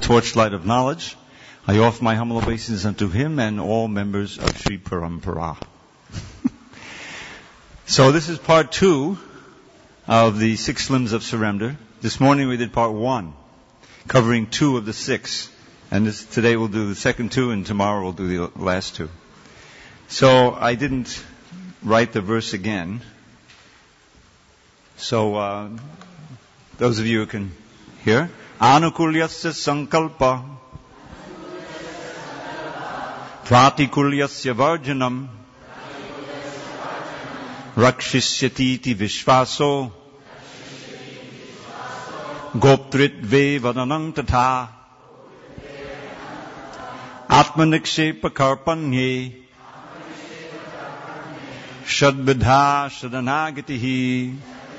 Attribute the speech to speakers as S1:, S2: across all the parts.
S1: torchlight of knowledge. I offer my humble obeisance unto him and all members of Sri Parampara. So this is part 2 of the 6 limbs of surrender. This morning we did part 1, covering 2 of the 6. And today we'll do the second 2, and tomorrow we'll do the last 2. So I didn't write the verse again. So those of you who can hear. Anukulyasya sankalpa pratikulyasya varjanam rakshishyatiti vishvaso goptritve vadanam tatha atmanikshepa karpanye shadvidha shadanagatihi.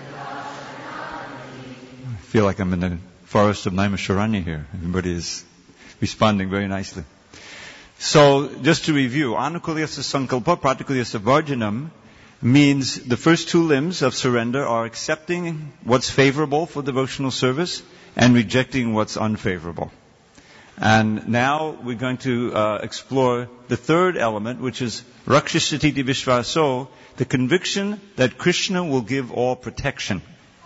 S1: I feel like I'm in the forest of Naimisharanya here. Everybody is responding very nicely. So, just to review, Anukulyasya sankalpa pratikulyasya varjanam means the first 2 limbs of surrender are accepting what's favorable for devotional service and rejecting what's unfavorable. And now we're going to explore the third element, which is Rakshishyatiti Vishvaso, the conviction that Krishna will give all protection.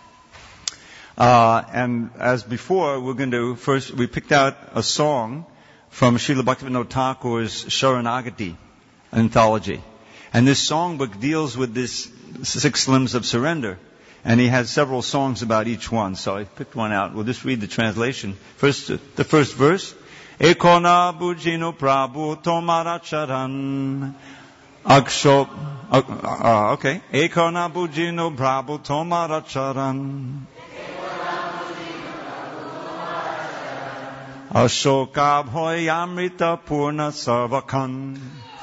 S1: And as before, we picked out a song from Srila Bhaktivinoda Thakur's Sharanagati anthology. And this songbook deals with this 6 limbs of surrender. And he has several songs about each one. So I picked one out. We'll just read the translation. First, the first verse. Ekona bujino prabhu tomara charan. Akshop. Okay. Ekona bujino prabhu tomara charan. Ashoka bhoy amrita purna sarvakan.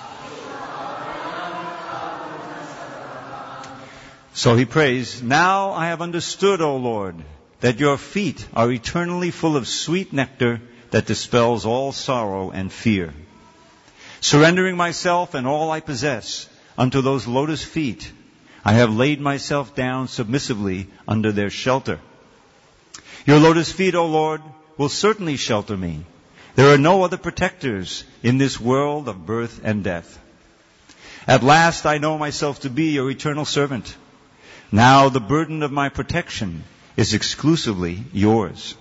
S1: So he prays, now I have understood, O Lord, that your feet are eternally full of sweet nectar that dispels all sorrow and fear. Surrendering myself and all I possess unto those lotus feet, I have laid myself down submissively under their shelter. Your lotus feet, O Lord, will certainly shelter me. There are no other protectors in this world of birth and death. At last I know myself to be your eternal servant. Now the burden of my protection is exclusively yours.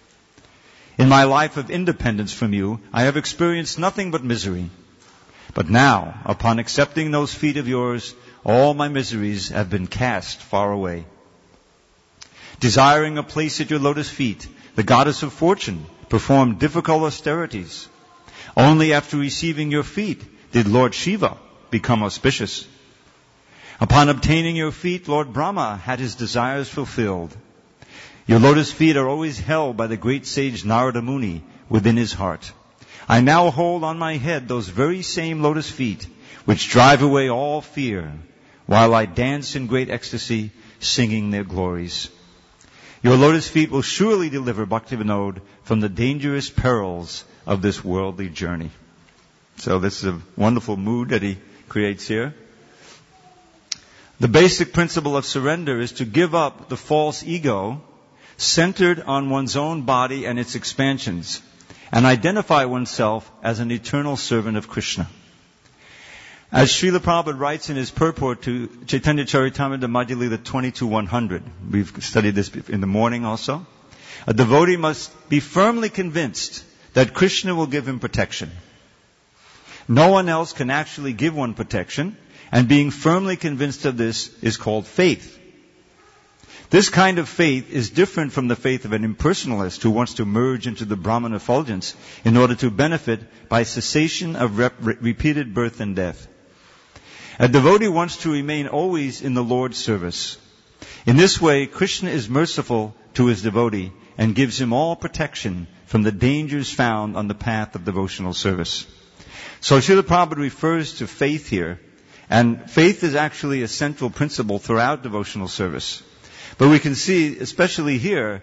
S1: In my life of independence from you, I have experienced nothing but misery. But now, upon accepting those feet of yours, all my miseries have been cast far away. Desiring a place at your lotus feet, the goddess of fortune performed difficult austerities. Only after receiving your feet did Lord Shiva become auspicious. Upon obtaining your feet, Lord Brahma had his desires fulfilled. Your lotus feet are always held by the great sage Narada Muni within his heart. I now hold on my head those very same lotus feet which drive away all fear, while I dance in great ecstasy, singing their glories. Your lotus feet will surely deliver Bhaktivinoda from the dangerous perils of this worldly journey. So this is a wonderful mood that he creates here. The basic principle of surrender is to give up the false ego centered on one's own body and its expansions, and identify oneself as an eternal servant of Krishna. As Srila Prabhupada writes in his purport to Chaitanya Charitamrita Madhya Lila 22-100, we've studied this in the morning also, a devotee must be firmly convinced that Krishna will give him protection. No one else can actually give one protection, and being firmly convinced of this is called faith. This kind of faith is different from the faith of an impersonalist who wants to merge into the Brahman effulgence in order to benefit by cessation of repeated birth and death. A devotee wants to remain always in the Lord's service. In this way, Krishna is merciful to his devotee and gives him all protection from the dangers found on the path of devotional service. So Srila Prabhupada refers to faith here, and faith is actually a central principle throughout devotional service. But we can see, especially here,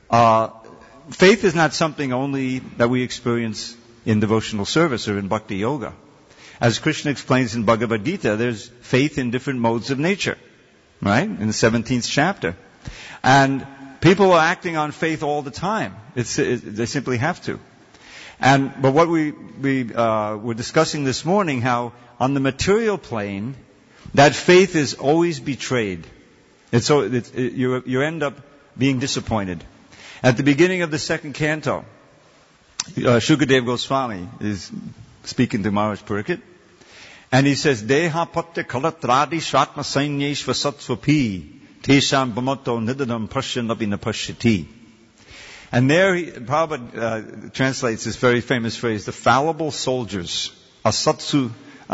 S1: faith is not something only that we experience in devotional service or in bhakti yoga. As Krishna explains in Bhagavad Gita, there's faith in different modes of nature, right? In the 17th chapter. And people are acting on faith all the time. They simply have to. But what we were discussing this morning, how on the material plane, that faith is always betrayed. You end up being disappointed. At the beginning of the second canto, Shukadeva Goswami is speaking to Maharaj Pariksit, and he says, Deha patte kalatradi shatma sainyeshva satsvapi tesham bhamato nidadam pashyanaphi napashyati. And there, Prabhupada translates this very famous phrase, the fallible soldiers, asatsu,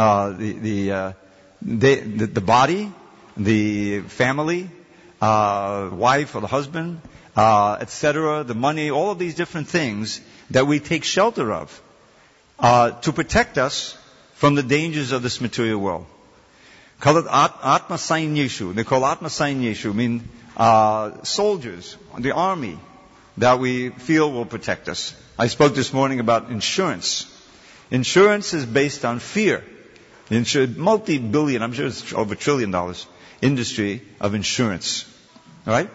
S1: the body, the family, wife or the husband, etc., the money, all of these different things that we take shelter of to protect us from the dangers of this material world. Call it Atma Sainyeshu. They call Atma Sainyeshu, mean soldiers, the army that we feel will protect us. I spoke this morning about insurance. Insurance is based on fear. Multi-billion, I'm sure it's over $1 trillion industry of insurance. All right?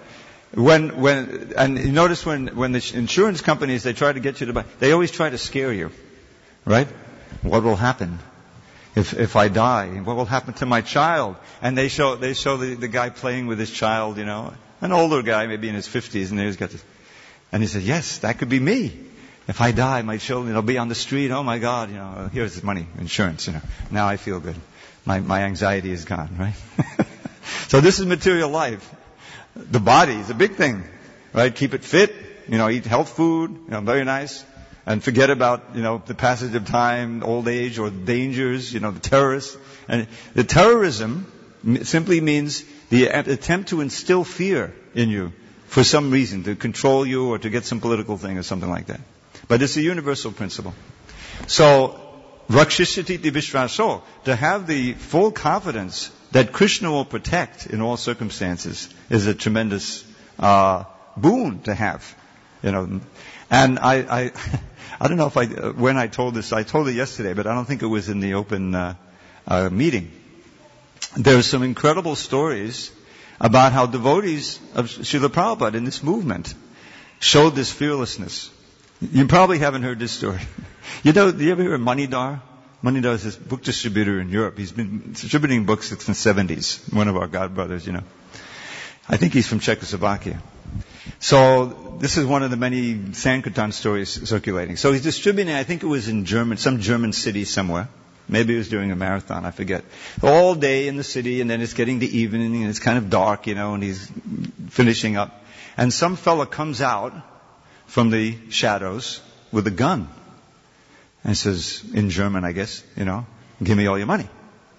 S1: And you notice when the insurance companies, they try to get you to buy, they always try to scare you. Right? What will happen if I die? What will happen to my child? And they show the guy playing with his child, an older guy, maybe in his 50s, and he's got this. And he said, yes, that could be me. If I die, my children will be on the street. Oh my God, here's the money, insurance, Now I feel good. My anxiety is gone, right? So this is material life. The body is a big thing, right? Keep it fit, eat health food, very nice. And forget about, the passage of time, old age, or dangers, the terrorists. And the terrorism simply means the attempt to instill fear in you for some reason, to control you or to get some political thing or something like that. But it's a universal principle. So, Rakshishati Vishvaso, to have the full confidence that Krishna will protect in all circumstances is a tremendous boon to have. And I don't know when I told this, I told it yesterday, but I don't think it was in the open meeting. There's some incredible stories about how devotees of Srila Prabhupada in this movement showed this fearlessness. You probably haven't heard this story. Do you ever hear of Manidhar? Manidhar is this book distributor in Europe. He's been distributing books since the 70s. One of our godbrothers, I think he's from Czechoslovakia. So this is one of the many Sankirtan stories circulating. So he's distributing, I think it was in some German city somewhere. Maybe it was during a marathon, I forget. All day in the city, and then it's getting to evening, and it's kind of dark, and he's finishing up. And some fella comes out from the shadows with a gun. And says, in German, I guess, give me all your money.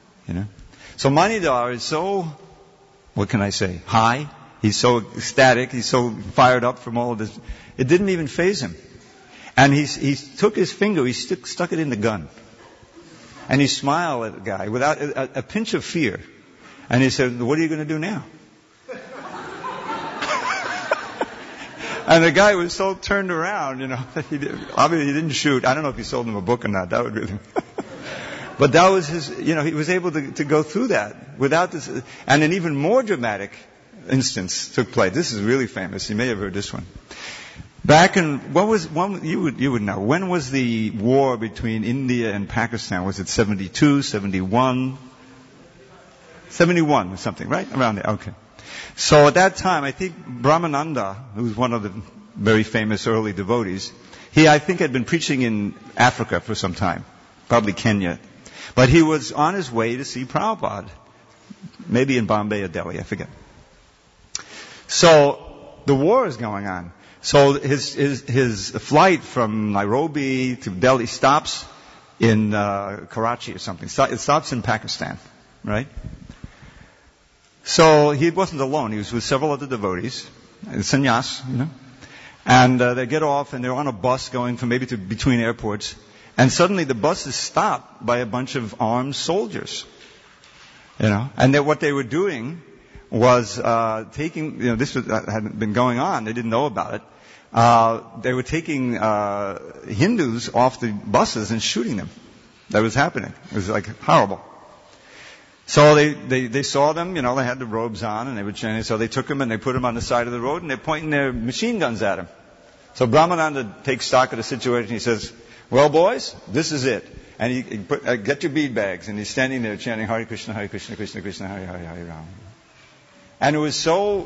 S1: So Manidhar is so, what can I say, high. He's so ecstatic. He's so fired up from all of this. It didn't even faze him. And he took his finger, he stuck it in the gun. And he smiled at the guy without a pinch of fear. And he said, what are you going to do now? And the guy was so turned around, that obviously he didn't shoot. I don't know if he sold him a book or not. That would be. But that was his, he was able to go through that without this. And an even more dramatic instance took place. This is really famous. You may have heard this one. Back in, you would know, when was the war between India and Pakistan? Was it 72, 71? 71 or something, right? Around there, okay. So at that time, I think Brahmananda, who was one of the very famous early devotees, he, I think, had been preaching in Africa for some time, probably Kenya. But he was on his way to see Prabhupada, maybe in Bombay or Delhi, I forget. So the war is going on. So his flight from Nairobi to Delhi stops in Karachi or something. It stops in Pakistan, right? So he wasn't alone. He was with several other devotees, sannyas, And they get off and they're on a bus going from maybe to between airports. And suddenly the bus is stopped by a bunch of armed soldiers. And what they were doing was taking, this hadn't been going on. They didn't know about it. They were taking Hindus off the buses and shooting them. That was happening. It was like horrible. So they saw them, they had the robes on, and they were chanting. So they took them and they put them on the side of the road, and they're pointing their machine guns at him. So Brahmananda takes stock of the situation. He says, Well, boys, this is it. And he put, get your bead bags. And he's standing there chanting Hare Krishna, Krishna Krishna, Hare Hare, Hare Rama. And it was so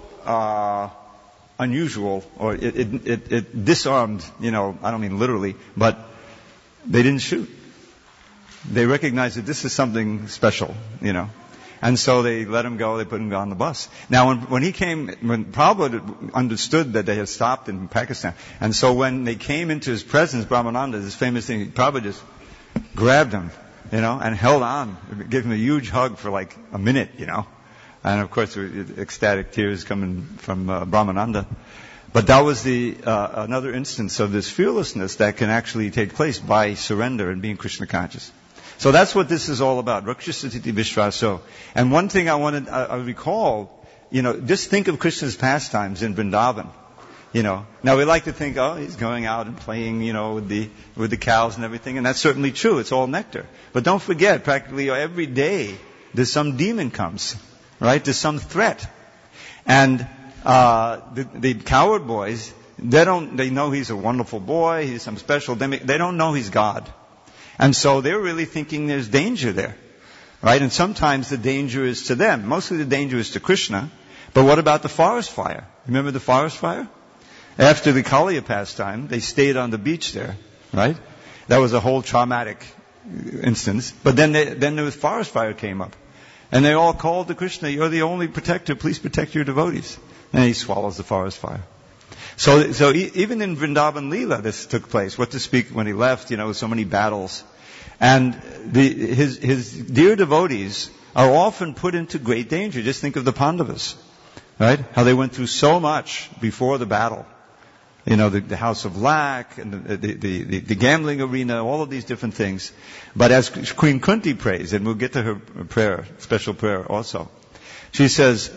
S1: unusual, or it disarmed, I don't mean literally, but they didn't shoot. They recognized that this is something special, And so they let him go, they put him on the bus. Now when Prabhupada understood that they had stopped in Pakistan, and so when they came into his presence, Brahmananda, this famous thing, Prabhupada just grabbed him, and held on, gave him a huge hug for like a minute, And of course, ecstatic tears coming from Brahmananda. But that was another instance of this fearlessness that can actually take place by surrender and being Krishna conscious. So that's what this is all about. Rakshasatiti Vishvaso. And one thing I recall, just think of Krishna's pastimes in Vrindavan. Now we like to think, he's going out and playing, with the cows and everything, and that's certainly true. It's all nectar. But don't forget, practically every day, there's some demon comes, right? There's some threat. And, the coward boys, they know he's a wonderful boy, he's some special, they don't know he's God. And so they're really thinking there's danger there, right? And sometimes the danger is to them. Mostly the danger is to Krishna. But what about the forest fire? Remember the forest fire? After the Kaliya pastime, they stayed on the beach there, right? That was a whole traumatic instance. But then the forest fire came up. And they all called to Krishna, you're the only protector, please protect your devotees. And he swallows the forest fire. So even in Vrindavan Leela, this took place. What to speak when he left, so many battles. And his dear devotees are often put into great danger. Just think of the Pandavas, right? How they went through so much before the battle. The house of lac, and the gambling arena, all of these different things. But as Queen Kunti prays, and we'll get to her prayer, special prayer also, she says,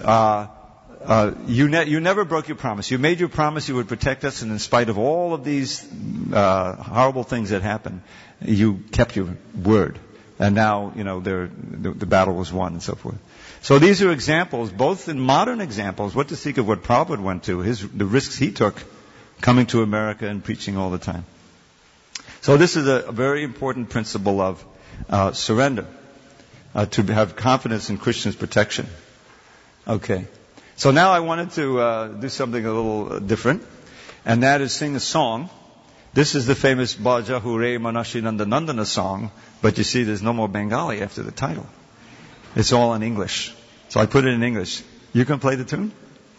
S1: you never broke your promise. You made your promise you would protect us, and in spite of all of these horrible things that happened, you kept your word. And now, the battle was won and so forth. So these are examples, both in modern examples, what to think of what Prabhupada went to, the risks he took coming to America and preaching all the time. So this is a very important principle of surrender, to have confidence in Krishna's protection. Okay. So now I wanted to do something a little different, and that is sing a song. This is the famous Bhaja Hure Manashinanda Nandana song, but you see there's no more Bengali after the title. It's all in English. So I put it in English. You can play the tune?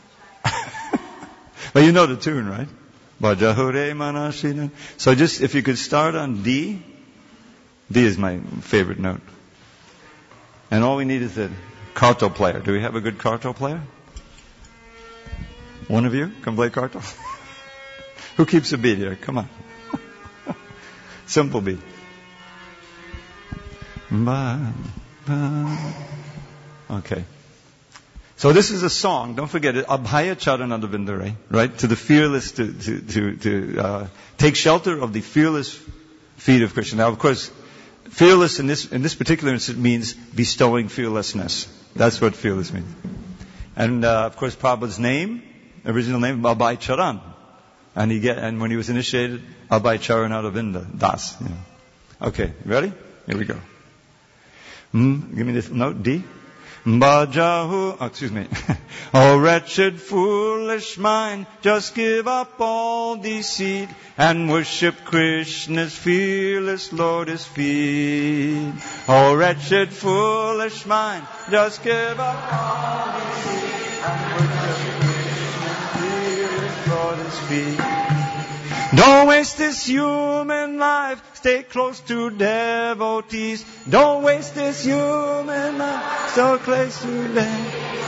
S1: But you know the tune, right? Bhaja Hure Manashinanda. So just, if you could start on D. D is my favorite note. And all we need is a karto player. Do we have a good karto player? One of you can play karto? Who keeps a beat here? Come on. Simple beat. Okay. So this is a song. Don't forget it. Abhaya Charananda Vindare, right? To the fearless, to take shelter of the fearless feet of Krishna. Now, of course, fearless in this particular instance means bestowing fearlessness. That's what fearless means. And of course, Prabhupada's name, original name, Abhay Charan. And when he was initiated, Abhay Charanaravinda Das. Okay, ready? Here we go. Give me this note, D. Excuse me. Oh, wretched, foolish mind, just give up all deceit and worship Krishna's fearless lotus feet. Oh, wretched, foolish mind, just give up all deceit and worship Krishna's fearless lotus feet. Don't waste this human life. Stay close to devotees. Don't waste this human life. So close to them.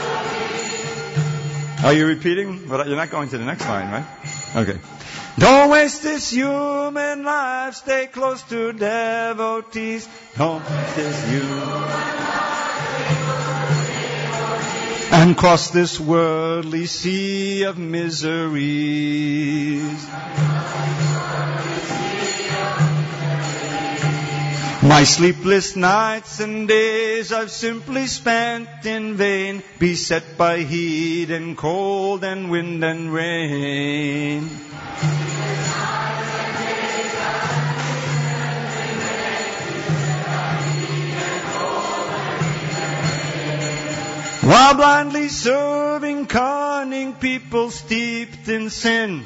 S1: Are you repeating? Well, you're not going to the next line, right? Okay. Don't waste this human life. Stay close to devotees. Don't waste this human life. And cross this worldly sea of miseries. My sleepless nights and days I've simply spent in vain, beset by heat and cold and wind and rain. While blindly serving cunning people steeped in sin.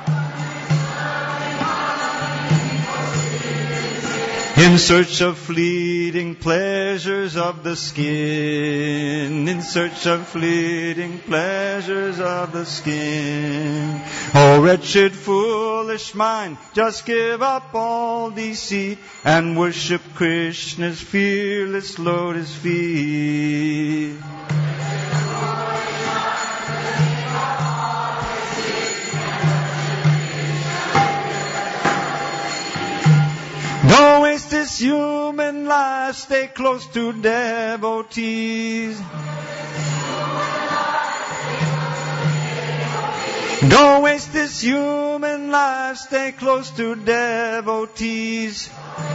S1: In search of fleeting pleasures of the skin. In search of fleeting pleasures of the skin. Oh, wretched, foolish mind, just give up all deceit and worship Krishna's fearless lotus feet. Don't waste this human life, stay close to devotees. Don't waste this human life, stay close to devotees.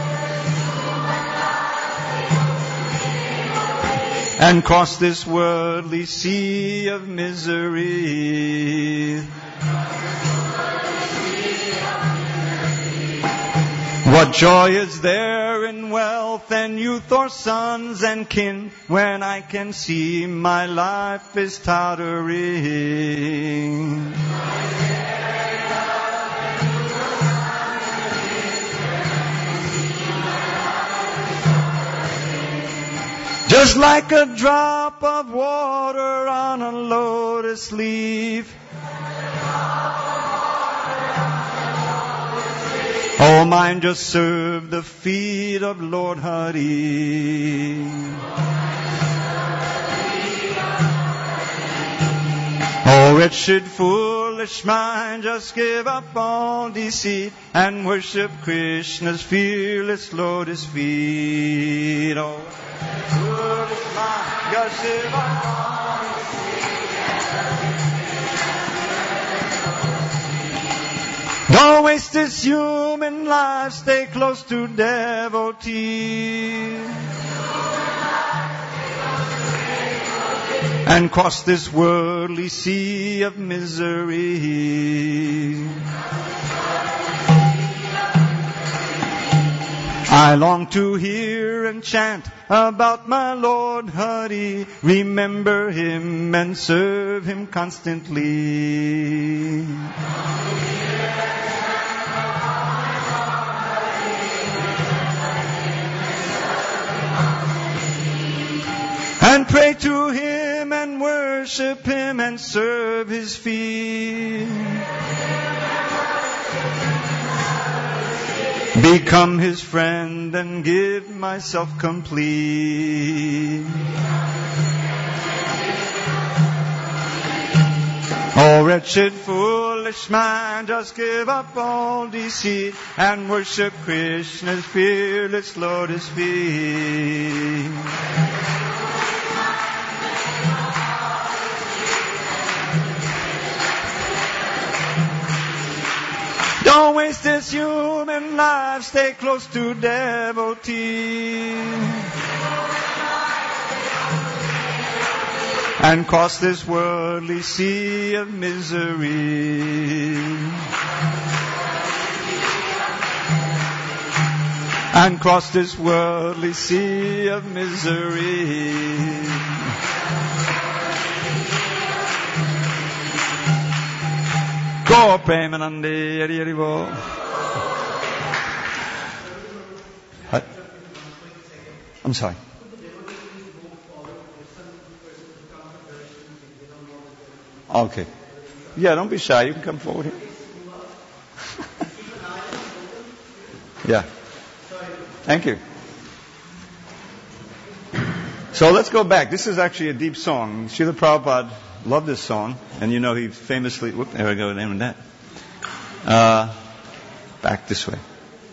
S1: And cross this worldly sea of misery. What joy is there in wealth and youth or sons and kin when I can see my life is tottering? Just like a drop of water on a lotus leaf. Oh, mine just serve the feet of Lord Hari. Oh, wretched, foolish mind, just give up all deceit and worship Krishna's fearless lotus feet. Oh, foolish mind, just give up all deceit. Don't waste this human life, stay close to devotees. And cross this worldly sea of misery. I long to hear and chant about my Lord Hari. Remember Him and serve Him constantly. And pray to Him and worship Him and serve His feet. Become His friend and give myself complete. Oh, wretched, foolish man, just give up all deceit and worship Krishna's fearless lotus feet. Don't waste this human life, stay close to devotees. And cross this worldly sea of misery. And cross this worldly sea of misery. Go Premanande, Hari Hari Bo. What? I'm sorry. Okay. Yeah, don't be shy. You can come forward here. Yeah. Thank you. So let's go back. This is actually a deep song. Srila Prabhupada loved this song. And you know he famously... Whoop, there we go, name that. Back this way.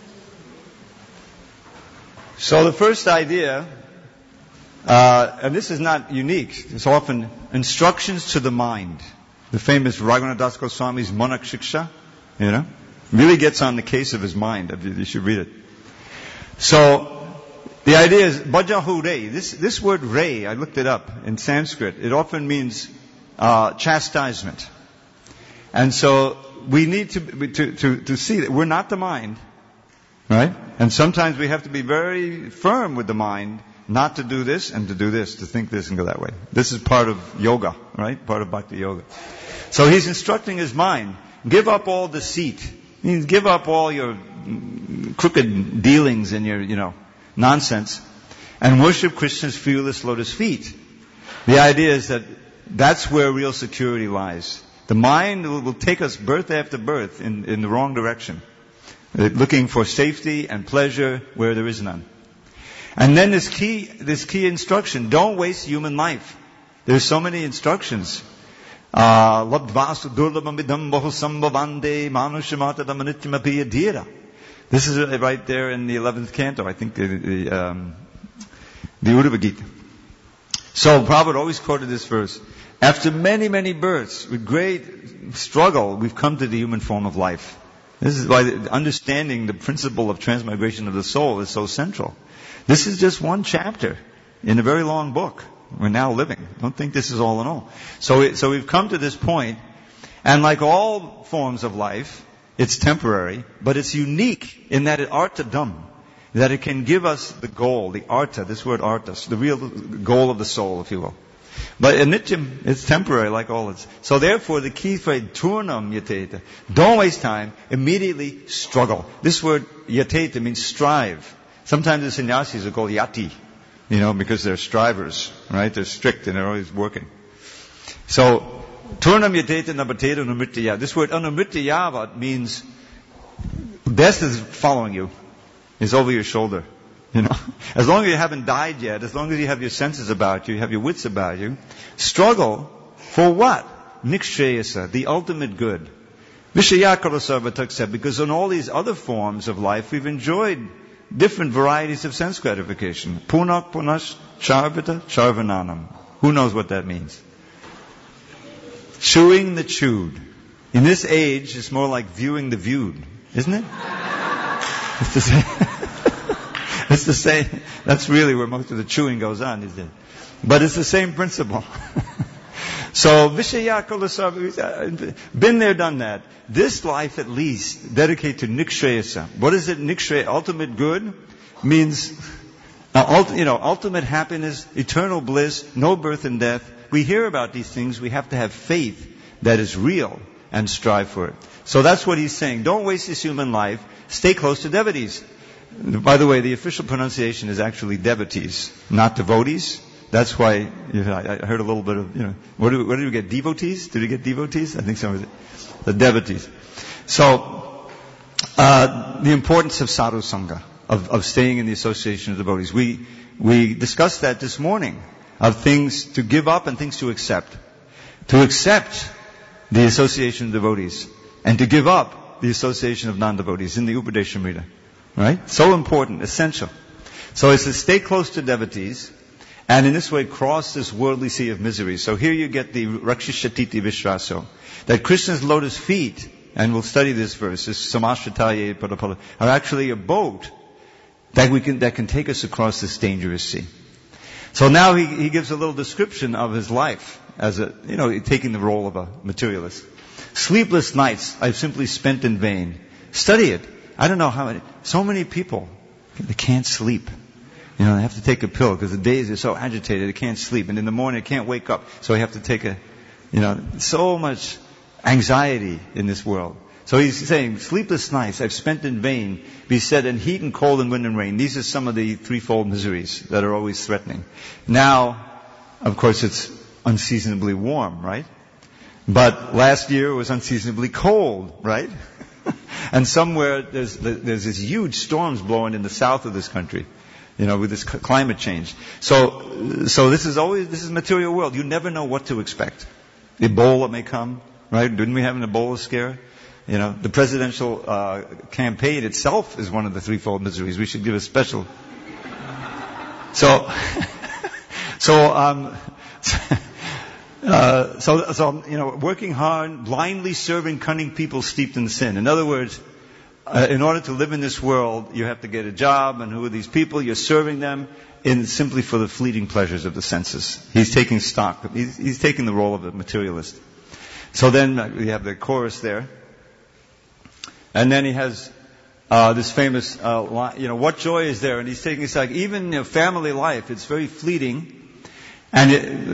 S1: So the first idea, and this is not unique, it's often instructions to the mind. The famous Raghunath Das Goswami's Monak Shiksha, really gets on the case of his mind. You should read it. So, the idea is, Bhajahu Re. This word Re, I looked it up in Sanskrit. It often means chastisement. And so, we need to see that we're not the mind, right? And sometimes we have to be very firm with the mind not to do this and to do this, to think this and go that way. This is part of yoga, right? Part of bhakti yoga. So he's instructing his mind, give up all deceit. It means give up all your crooked dealings and your, nonsense, and worship Krishna's fearless lotus feet. The idea is that that's where real security lies. The mind will take us birth after birth in the wrong direction, looking for safety and pleasure where there is none. And then this key instruction, don't waste human life. There's so many instructions. This is right there in the 11th canto, I think, the Uddhava Gita. So Prabhupada always quoted this verse. After many, many births, with great struggle, we've come to the human form of life. This is why understanding the principle of transmigration of the soul is so central. This is just one chapter in a very long book. We're now living. Don't think this is all in all. So we've come to this point, and like all forms of life, it's temporary, but it's unique in that it artadam, that it can give us the goal, the artha, this word artha, the real goal of the soul, if you will. But anityam, it's temporary like all it's. So therefore the key phrase, turnam yateta, don't waste time, immediately struggle. This word yateta means strive. Sometimes the sannyasis are called yati, because they're strivers, right? They're strict and they're always working. So, turnam yateta nabateta anumrityaya. This word anumrityava means death is following you. It's over your shoulder. As long as you haven't died yet, as long as you have your senses about you, you have your wits about you, struggle for what? Nikshayasa, the ultimate good. Vishayakara because in all these other forms of life, we've enjoyed different varieties of sense gratification. Punak, punash, charvita, charvananam. Who knows what that means? Chewing the chewed. In this age, it's more like viewing the viewed, isn't it? It's the same. It's the same. That's really where most of the chewing goes on, isn't it? But it's the same principle. So, Vishayakala, been there, done that. This life at least, dedicated to Nikshayasa. What is it, Nikshaya? Ultimate good? Means, ultimate happiness, eternal bliss, no birth and death. We hear about these things, we have to have faith that is real and strive for it. So that's what he's saying. Don't waste this human life. Stay close to devotees. By the way, the official pronunciation is actually devotees, not devotees. That's why I heard a little bit of, where did we get devotees? Did we get devotees? I think some of the devotees. So, the importance of sadhu sangha, of staying in the association of devotees. We discussed that this morning, of things to give up and things to accept. To accept the association of devotees, and to give up the association of non-devotees in the Upadeshamrita. Right? So important, essential. So it's to stay close to devotees, and in this way cross this worldly sea of misery. So here you get the Rakshashatiti Vishvaso, that Krishna's lotus feet, and we'll study this verse, this Samashvataye Padapala, are actually a boat that can take us across this dangerous sea. So now he gives a little description of his life as taking the role of a materialist. Sleepless nights I've simply spent in vain. Study it. I don't know how many, so many people, they can't sleep. They have to take a pill because the days are so agitated, they can't sleep. And in the morning, they can't wake up. So they have to take so much anxiety in this world. So he's saying, sleepless nights I've spent in vain, beset in heat and cold and wind and rain. These are some of the threefold miseries that are always threatening. Now, of course, it's unseasonably warm, right? But last year it was unseasonably cold, right? And somewhere there's these huge storms blowing in the south of this country, with this climate change. So this is material world. You never know what to expect. Ebola may come, right? Didn't we have an Ebola scare? The presidential campaign itself is one of the threefold miseries. We should give a special. Working hard, blindly serving cunning people steeped in sin. In other words, in order to live in this world, you have to get a job, and who are these people? You're serving them simply for the fleeting pleasures of the senses. He's taking stock. He's taking the role of a materialist. So then we have the chorus there. And then he has this famous line, what joy is there? And he's taking it's like even family life, it's very fleeting. And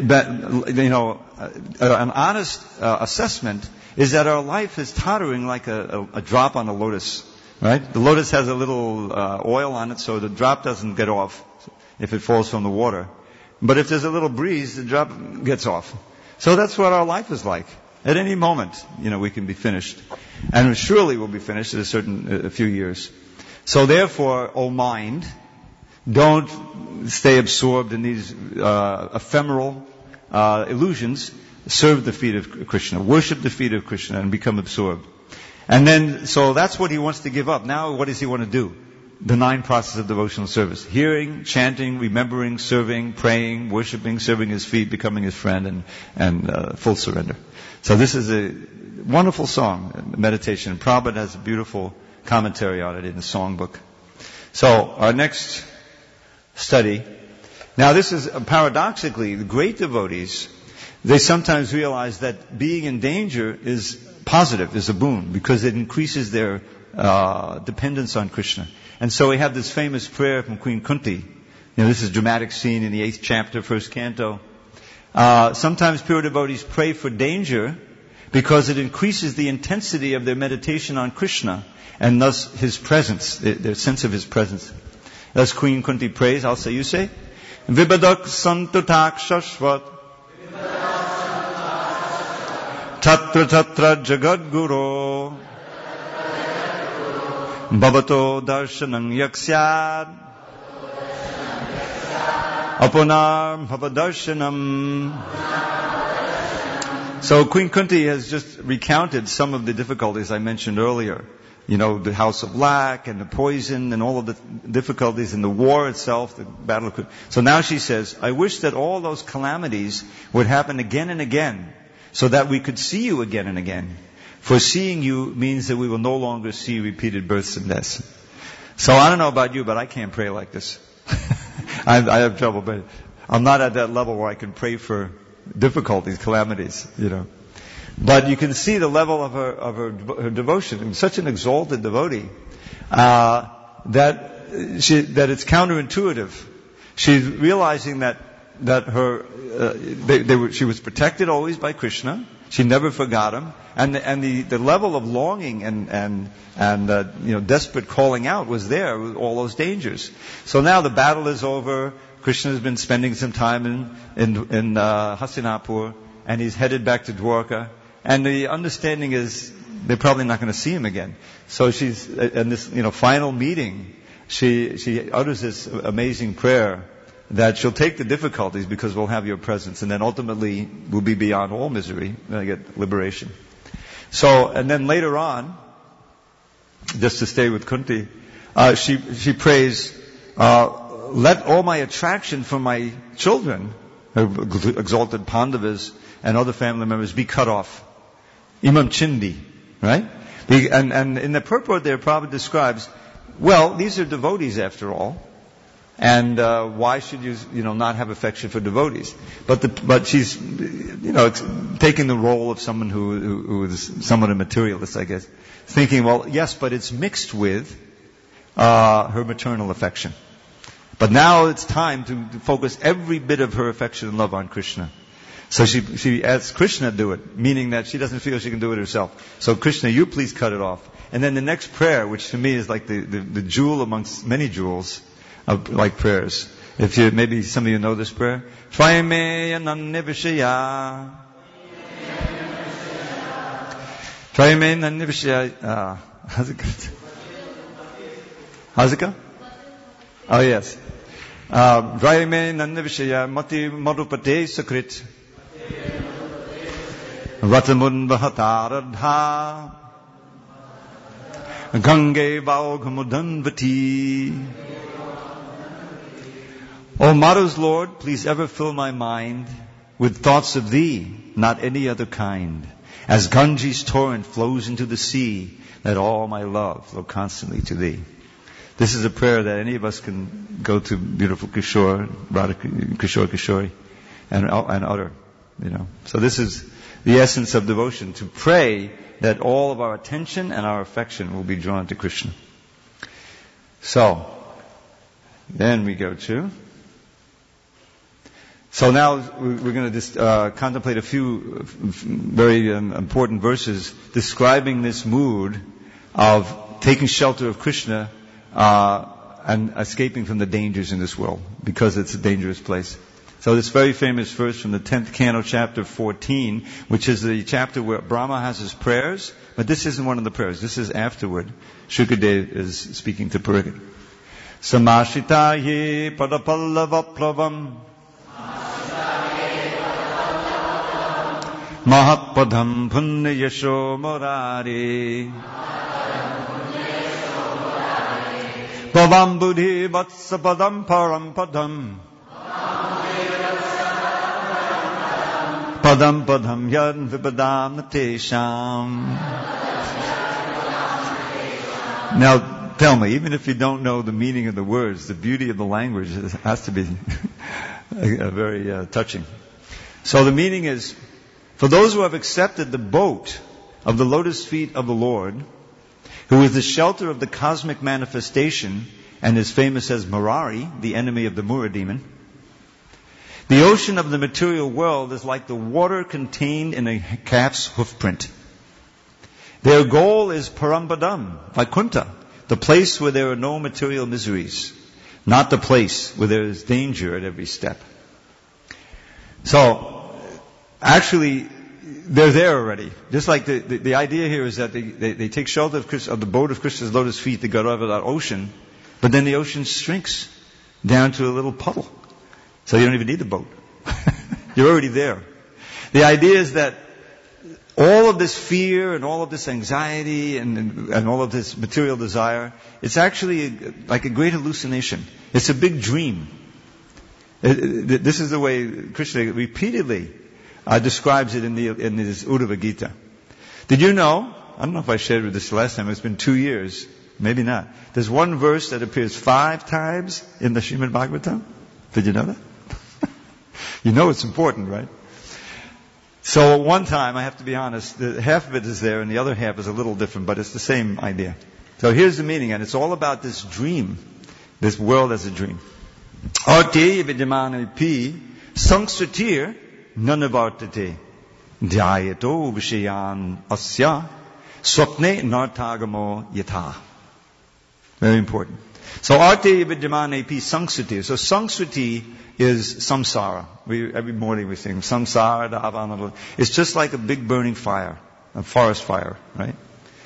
S1: an honest assessment is that our life is tottering like a drop on a lotus, right? The lotus has a little oil on it, so the drop doesn't get off if it falls from the water. But if there's a little breeze, the drop gets off. So that's what our life is like. At any moment, we can be finished. And surely we'll be finished in a few years. So therefore, O mind, don't stay absorbed in these ephemeral illusions. Serve the feet of Krishna. Worship the feet of Krishna and become absorbed. And then, so that's what he wants to give up. Now what does he want to do? The 9 processes of devotional service. Hearing, chanting, remembering, serving, praying, worshiping, serving his feet, becoming his friend, and full surrender. So this is a wonderful song, meditation. And Prabhupada has a beautiful commentary on it in the songbook. So our next study. Now this is paradoxically, the great devotees, they sometimes realize that being in danger is positive, is a boon, because it increases their dependence on Krishna. And so we have this famous prayer from Queen Kunti. This is a dramatic scene in the 8th chapter, 1st canto. Sometimes pure devotees pray for danger because it increases the intensity of their meditation on Krishna and thus his presence, their sense of his presence. Thus Queen Kunti prays, I'll say, you say, Vibadak santutak shashvat tatra tatra jagadguru bhavato darshanam yaksyad apunar bhavadarshanam. So Queen Kunti has just recounted some of the difficulties I mentioned earlier. The house of lack and the poison and all of the difficulties in the war itself, the battle of... So now she says, I wish that all those calamities would happen again and again so that we could see you again and again. For seeing you means that we will no longer see repeated births and deaths. So I don't know about you, but I can't pray like this. I have trouble, but I'm not at that level where I can pray for difficulties, calamities, But you can see the level of her devotion. Such an exalted devotee that it's counterintuitive. She's realizing that she was protected always by Krishna. She never forgot him, and the level of longing and desperate calling out was there with all those dangers. So now the battle is over. Krishna has been spending some time in Hastinapur, and he's headed back to Dwarka. And the understanding is they're probably not going to see him again. So she's in this final meeting. She utters this amazing prayer that she'll take the difficulties because we'll have your presence, and then ultimately we'll be beyond all misery and get liberation. So, and then later on, just to stay with Kunti, she prays, let all my attraction for my children, her exalted Pandavas and other family members, be cut off. Imam Chindi, right? And in the purport there, Prabhupada describes, well, these are devotees after all, and why should you, not have affection for devotees? But she's, taking the role of someone who is somewhat a materialist, I guess, thinking, well, yes, but it's mixed with her maternal affection. But now it's time to focus every bit of her affection and love on Krishna. So she asks Krishna to do it, meaning that she doesn't feel she can do it herself. So Krishna, you please cut it off. And then the next prayer, which to me is like the jewel amongst many jewels of like prayers. Maybe some of you know this prayer. Trayame Nannivishaya. Trayame Nannivishaya. How's it go? How's it go? Oh yes. Trayame Nannivishaya Mati Madhupate Sakrit. Ratamun Bahataradha Gange Vaughamudanvati. O Madhu's Lord, please ever fill my mind with thoughts of Thee, not any other kind. As Ganges torrent flows into the sea, let all my love flow constantly to Thee. This is a prayer that any of us can go to beautiful Kishore, Radha Kishore Kishori, and utter. So this is the essence of devotion, to pray that all of our attention and our affection will be drawn to Krishna. So, then we go to... So now we're going to just contemplate a few very important verses describing this mood of taking shelter of Krishna and escaping from the dangers in this world, because it's a dangerous place. So this very famous verse from the 10th canto, chapter 14, which is the chapter where Brahma has his prayers, but this isn't one of the prayers. This is afterward. Shukadev is speaking to Parikshit. Samashitaye padapallavaplavam Mahapadam punya yasho morare Bhavam buddhi vatsapadam parampadam Padam padam yan vipadam natesham. Now tell me, even if you don't know the meaning of the words, the beauty of the language has to be very touching. So the meaning is, for those who have accepted the boat of the lotus feet of the Lord, who is the shelter of the cosmic manifestation and is famous as Murari, the enemy of the Mura demon, the ocean of the material world is like the water contained in a calf's hoofprint. Their goal is Parampadam, Vaikuntha, the place where there are no material miseries, not the place where there is danger at every step. So, actually, they're there already. Just like the idea here is that they take shelter of the boat of Krishna's lotus feet to go over that ocean, but then the ocean shrinks down to a little puddle. So you don't even need the boat. You're already there. The idea is that all of this fear and all of this anxiety and all of this material desire, it's actually like a great hallucination. It's a big dream. This is the way Krishna repeatedly describes it in this Uddhava Gita. Did you know, I don't know if I shared with this last time, it's been 2 years, maybe not. There's one verse that appears 5 times in the Srimad Bhagavatam. Did you know that? You know it's important, right? So one time, I have to be honest, half of it is there and the other half is a little different, but it's the same idea. So here's the meaning, and it's all about this dream, this world as a dream. Arte vidyamane pi sangsritir nanavartate dhyayato vishayan asya swapne nartagamo yatha. Very important. So arte vidyamane pi sangsritir. So sangsriti is samsara. Every morning we sing samsara dhavanala. It's just like a big burning fire, a forest fire, right?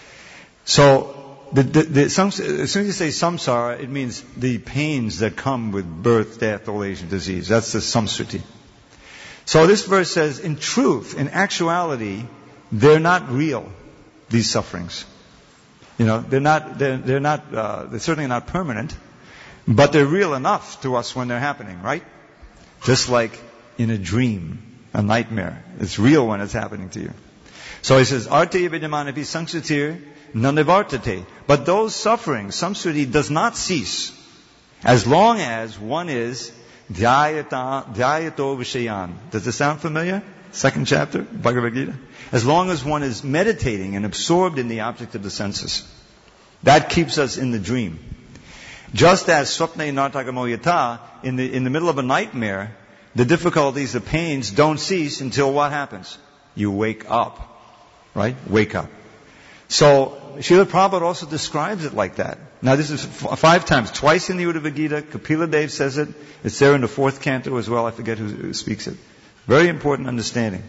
S1: So as soon as you say samsara, it means the pains that come with birth, death, old age, and disease. That's the samsriti. So this verse says, in truth, in actuality, they're not real, these sufferings. You know, they're certainly not permanent, but they're real enough to us when they're happening, right? Just like in a dream, a nightmare. It's real when it's happening to you. So he says, Arte vidyamanapi sangsritir nanivartate. But those sufferings, samsriti does not cease as long as one is dhyayato vishayan. Does this sound familiar? 2nd chapter, Bhagavad Gita. As long as one is meditating and absorbed in the object of the senses. That keeps us in the dream. Just as swapne nartagamo yata, in the middle of a nightmare, the difficulties, the pains don't cease until what happens? You wake up. Right? Wake up. So, Srila Prabhupada also describes it like that. Now this is 5 times. Twice in the Uddhava Gita. Kapila Dev says it. It's there in the 4th canto as well. I forget who speaks it. Very important understanding.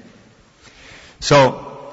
S1: So,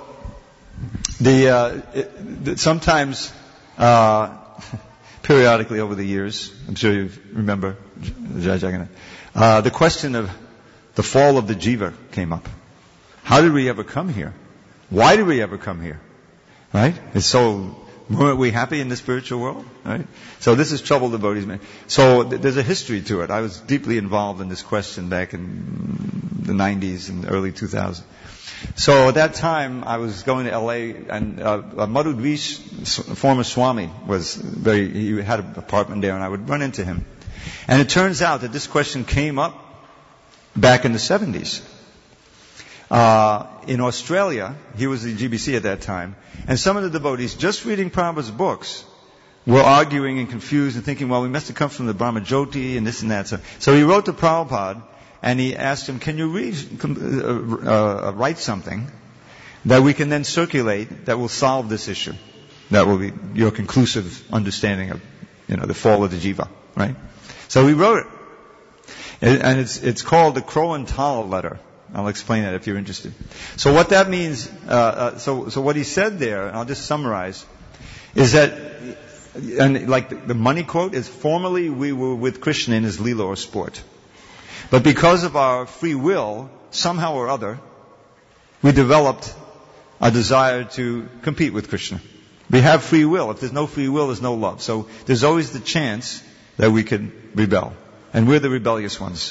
S1: sometimes, periodically over the years, I'm sure you remember, the question of the fall of the jiva came up. How did we ever come here? Why did we ever come here? Right? Weren't we happy in the spiritual world? Right? So this is troubled devotees. So there's a history to it. I was deeply involved in this question back in the 90s and early 2000s. So at that time, I was going to L.A. and Madhu Dvish, former Swami, he had an apartment there, and I would run into him. And it turns out that this question came up back in the 70s. In Australia, he was the GBC at that time, and some of the devotees, just reading Prabhupada's books, were arguing and confused and thinking, well, we must have come from the Brahmajyoti and this and that. So he wrote to Prabhupada and he asked him, can you write something that we can then circulate that will solve this issue? That will be your conclusive understanding of, the fall of the jiva, right? So we wrote it. And it's called the Crow and Tala letter. I'll explain that if you're interested. So what that means, so what he said there, and I'll just summarize, is that, and like the money quote is, formerly we were with Krishna in his lila or sport. But because of our free will, somehow or other, we developed a desire to compete with Krishna. We have free will. If there's no free will, there's no love. So there's always the chance that we could rebel. And we're the rebellious ones.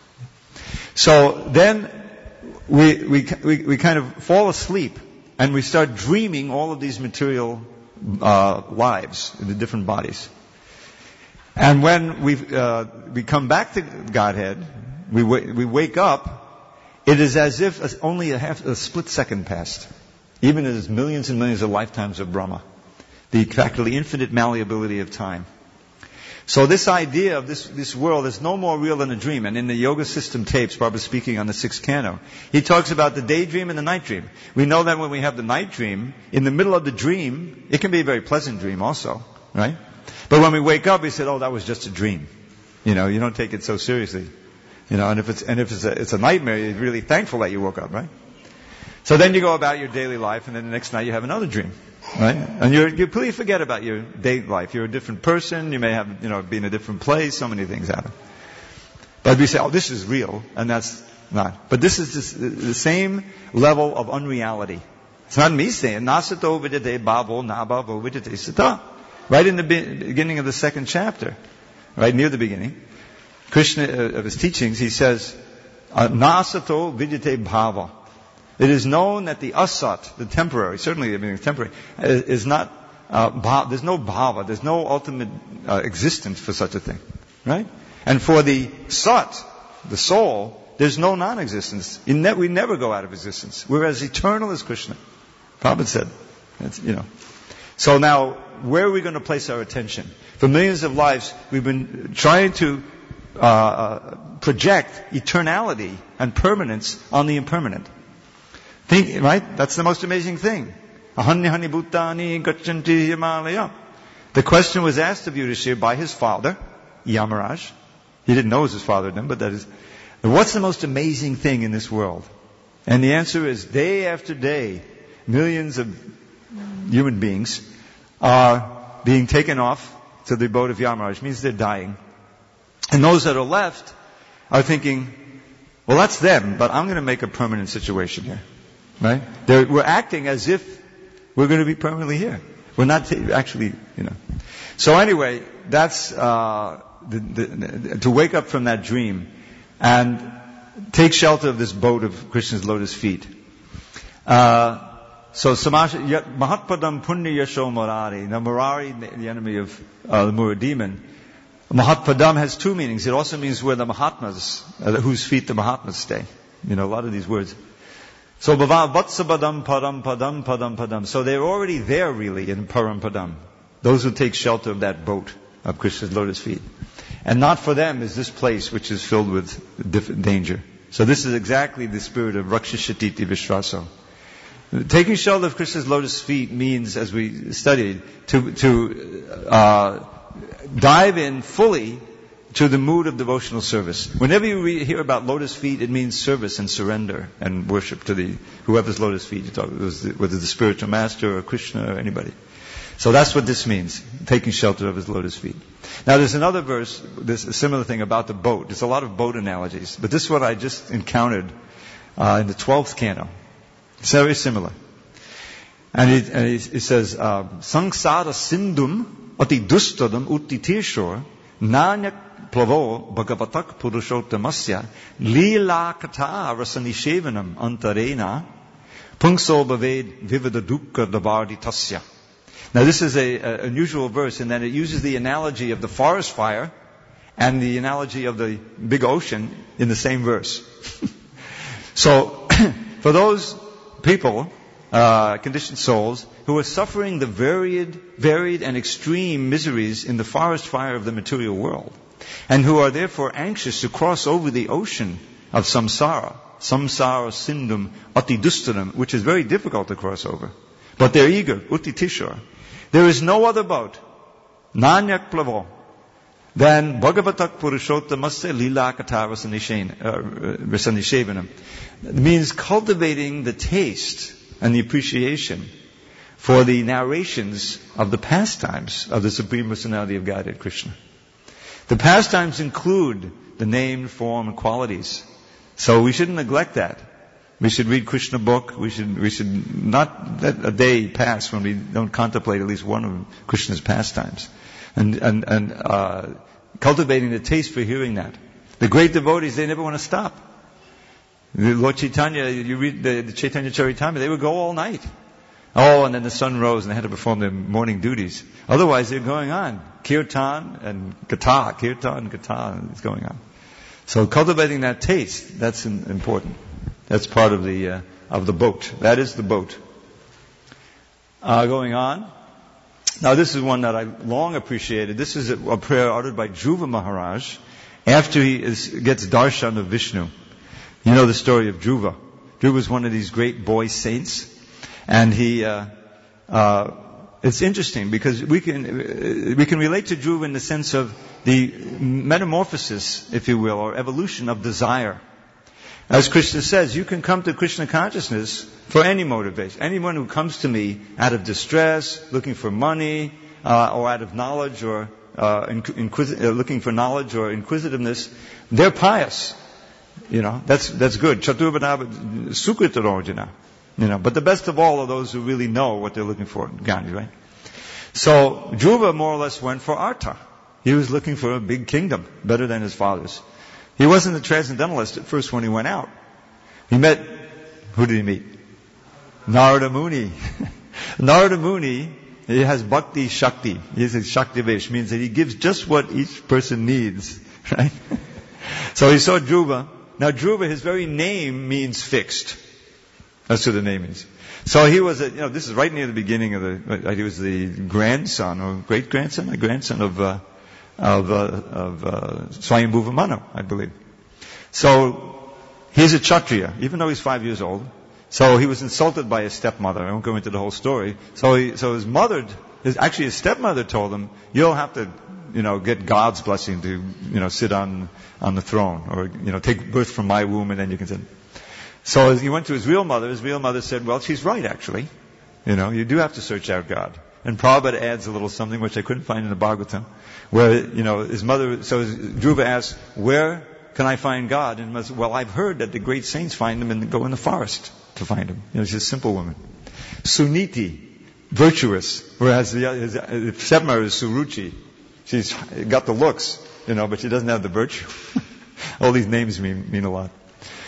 S1: So then we kind of fall asleep and we start dreaming all of these material lives in the different bodies. And when we come back to Godhead, we wake up, it is as if only a split second passed. Even as millions and millions of lifetimes of Brahma. The practically infinite malleability of time. So this idea of this world is no more real than a dream. And in the Yoga System tapes, Prabhupada speaking on the 6th canto, he talks about the daydream and the night dream. We know that when we have the night dream, in the middle of the dream, it can be a very pleasant dream also, right? But when we wake up, we say, oh, that was just a dream. You don't take it so seriously. And if it's a nightmare, you're really thankful that you woke up, right? So then you go about your daily life, and then the next night you have another dream, right? And you completely forget about your daily life. You're a different person. You may have, be in a different place. So many things happen. But we say, oh, this is real, and that's not. But this is the same level of unreality. It's not me saying, nasato vidyate bhavo nabhavo vidyate sata. Right in the beginning of the 2nd chapter, right near the beginning, Krishna, of his teachings, he says, nasato vidyate bhava. It is known that the asat, the temporary, certainly temporary, is not, there's no bhava, there's no ultimate existence for such a thing. Right? And for the sat, the soul, there's no non-existence. We never go out of existence. We're as eternal as Krishna. Prabhupada said. So now, where are we going to place our attention? For millions of lives, we've been trying to project eternality and permanence on the impermanent. Right? That's the most amazing thing. Ahanyahani bhutani gachanti Himalaya. The question was asked of Yudhishthira by his father, Yamaraj. He didn't know it was his father then, but that is. What's the most amazing thing in this world? And the answer is, day after day, millions of human beings are being taken off to the abode of Yamaraj. It means they're dying. And those that are left are thinking, well, that's them, but I'm going to make a permanent situation here. Right? We're acting as if we're going to be permanently here. We're not actually, So anyway, that's to wake up from that dream and take shelter of this boat of Krishna's lotus feet. So Mahatpadam Punya Yasho Murari. Now Murari, the enemy of the Mura demon. Mahatpadam has two meanings. It also means where the Mahatmas, at whose feet the Mahatmas stay. A lot of these words. So Vatsabadam Param Padam Padam Padam. So they're already there really in Param Padam. Those who take shelter of that boat of Krishna's lotus feet. And not for them is this place which is filled with different danger. So this is exactly the spirit of Rakshashatiti Vishraso. Taking shelter of Krishna's lotus feet means, as we studied, to dive in fully to the mood of devotional service. Whenever you hear about lotus feet, it means service and surrender and worship to whoever's lotus feet. Whether the spiritual master or Krishna or anybody. So that's what this means, taking shelter of his lotus feet. Now there's another verse, there's a similar thing about the boat. There's a lot of boat analogies, but this one I just encountered in the 12th canto. It's very similar. And it says, Sangsara sindhum ati dustadam utti tirshor nanyak plavo bhagavatak purushottamasya lila kata rasanishevanam antarena pungso bhaved vivada dukkha davardi tasya. Now this is an unusual verse in that it uses the analogy of the forest fire and the analogy of the big ocean in the same verse. So, for those people conditioned souls who are suffering the varied and extreme miseries in the forest fire of the material world, and who are therefore anxious to cross over the ocean of samsara sindhum ati dustaram, which is very difficult to cross over. But they're eager, uti tishor. There is no other boat, nanyak plavo, than Bhagavatak Purushottamasya Lila Katarasanishevanam. It means cultivating the taste and the appreciation for the narrations of the pastimes of the Supreme Personality of Godhead, Krishna. The pastimes include the name, form, and qualities. So we shouldn't neglect that. We should read Krishna book. We should not let a day pass when we don't contemplate at least one of Krishna's pastimes. And cultivating the taste for hearing that. The great devotees, they never want to stop. Lord Chaitanya, you read the Chaitanya Charitamrita, they would go all night. Oh, and then the sun rose and they had to perform their morning duties. Otherwise, they're going on. Kirtan and Katha is going on. So cultivating that taste, that's important. That's part of the boat. That is the boat. Going on. Now this is one that I long appreciated. This is a prayer uttered by Dhruva Maharaj after he gets darshan of Vishnu. You know the story of Dhruva. Dhruva is one of these great boy saints, and it's interesting because we can relate to Dhruva in the sense of the metamorphosis, if you will, or evolution of desire. As Krishna says, you can come to Krishna consciousness for any motivation. Anyone who comes to me out of distress, looking for money, or out of knowledge, or looking for knowledge or inquisitiveness, they're pious. That's good. Chaturvada sukritarojana. But the best of all are those who really know what they're looking for. Gandhi, right? So Dhruva more or less went for artha. He was looking for a big kingdom, better than his father's. He wasn't a transcendentalist at first when he went out. Who did he meet? Narada Muni. Narada Muni, he has bhakti shakti. He has a shakti vesh, means that he gives just what each person needs. Right? So he saw Dhruva. Now Dhruva, his very name means fixed. That's what the name is. So he was this is right near the beginning of he was the grandson or great-grandson, of Swayambhuva Manu, I believe. So he's a Kshatriya, even though he's 5 years old. So he was insulted by his stepmother. I won't go into the whole story. So his stepmother told him, "You'll have to, get God's blessing to, sit on the throne, or take birth from my womb, and then you can sit." So as he went to his real mother said, "Well, she's right, actually. You do have to search out God." And Prabhupada adds a little something which I couldn't find in the Bhagavatam, where, his mother, so Dhruva asked, "Where can I find God?" And mother said, "Well, I've heard that the great saints find him and go in the forest to find him." She's a simple woman. Suniti, virtuous, whereas his stepmother is Suruchi. She's got the looks, but she doesn't have the virtue. All these names mean a lot.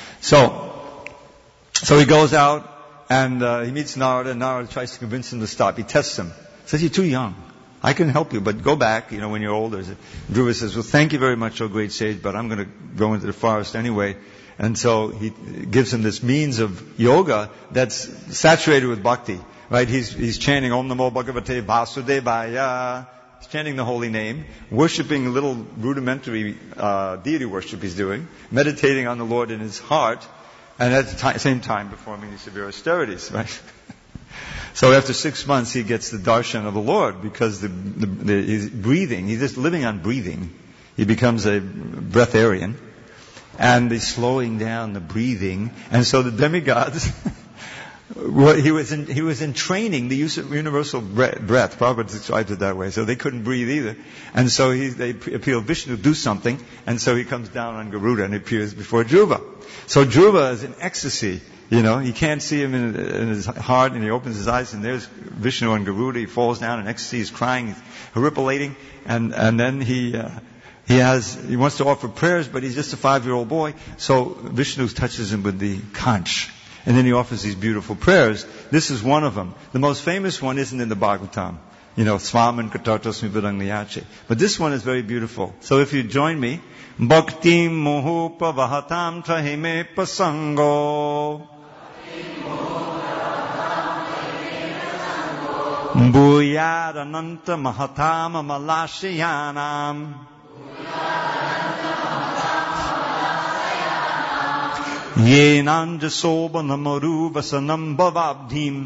S1: So he goes out, and he meets Narada, and Narada tries to convince him to stop. He tests him. Says, "You're too young. I can help you, but go back, when you're older." Dhruva says, "Well, thank you very much, O great sage, but I'm going to go into the forest anyway." And so he gives him this means of yoga that's saturated with bhakti. Right? He's chanting Om Namo Bhagavate Vasudevaya. He's chanting the holy name, worshipping a little rudimentary deity worship he's doing, meditating on the Lord in his heart, and at the same time performing these severe austerities, right? So after 6 months, he gets the darshan of the Lord because he's breathing. He's just living on breathing. He becomes a breatharian, and he's slowing down the breathing. And so the demigods, he was in training the use of universal breath. Prabhupada describes it that way. So they couldn't breathe either, and so they appeal Vishnu to do something, and so he comes down on Garuda and appears before Dhruva. So Dhruva is in ecstasy. He can't see him in his heart, and he opens his eyes, and there's Vishnu on Garuda. He falls down in ecstasy, he's crying, he's horripilating, and then he wants to offer prayers, but he's just a 5-year-old boy. So Vishnu touches him with the conch, and then he offers these beautiful prayers. This is one of them. The most famous one isn't in the Bhagavatam. Swaman Katartasmi Vidangniyache. But this one is very beautiful. So if you join me, Bhaktim Muhupa Vahatam Trahime Pasango. Bhuyadananta mahatama malashayanam Yenanjasobhanamaru vasanam bhavabdhim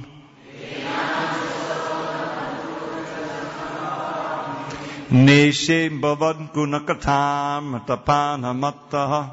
S1: Neshe bhavad gunakatham tapanamattaha.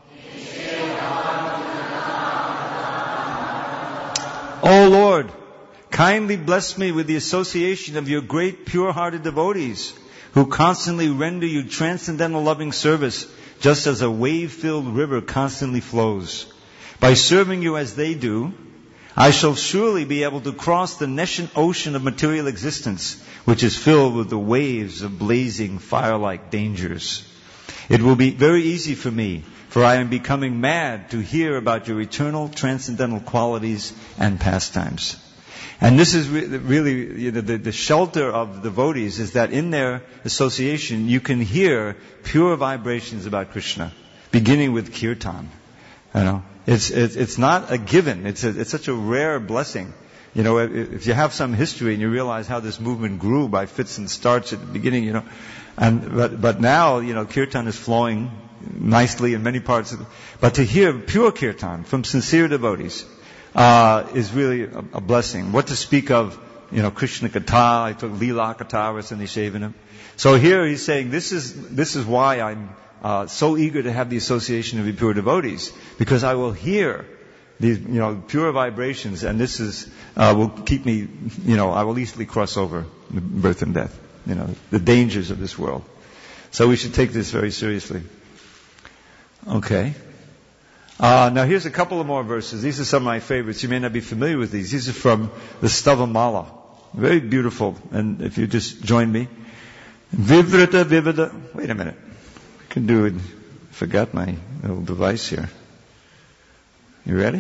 S1: O Lord, kindly bless me with the association of your great pure-hearted devotees who constantly render you transcendental loving service, just as a wave-filled river constantly flows. By serving you as they do, I shall surely be able to cross the nescient ocean of material existence, which is filled with the waves of blazing fire-like dangers. It will be very easy for me, for I am becoming mad to hear about your eternal transcendental qualities and pastimes. And this is really, the shelter of devotees is that in their association you can hear pure vibrations about Krishna, beginning with kirtan. It's not a given. It's such a rare blessing. If you have some history and you realize how this movement grew by fits and starts at the beginning, but now, kirtan is flowing nicely in many parts but to hear pure kirtan from sincere devotees, is really a blessing. What to speak of, Krishna Katha, I took Leela Katha, Rasanishevanam. So here he's saying, this is why I'm so eager to have the association of the pure devotees, because I will hear these, pure vibrations, and this is, will keep me, I will easily cross over birth and death, the dangers of this world. So we should take this very seriously. Okay. Now here's a couple of more verses. These are some of my favorites. You may not be familiar with these. These are from the Stavamala. Very beautiful. And if you just join me. Vivrata Vivada. Wait a minute. I can do it. I forgot my little device here. You ready?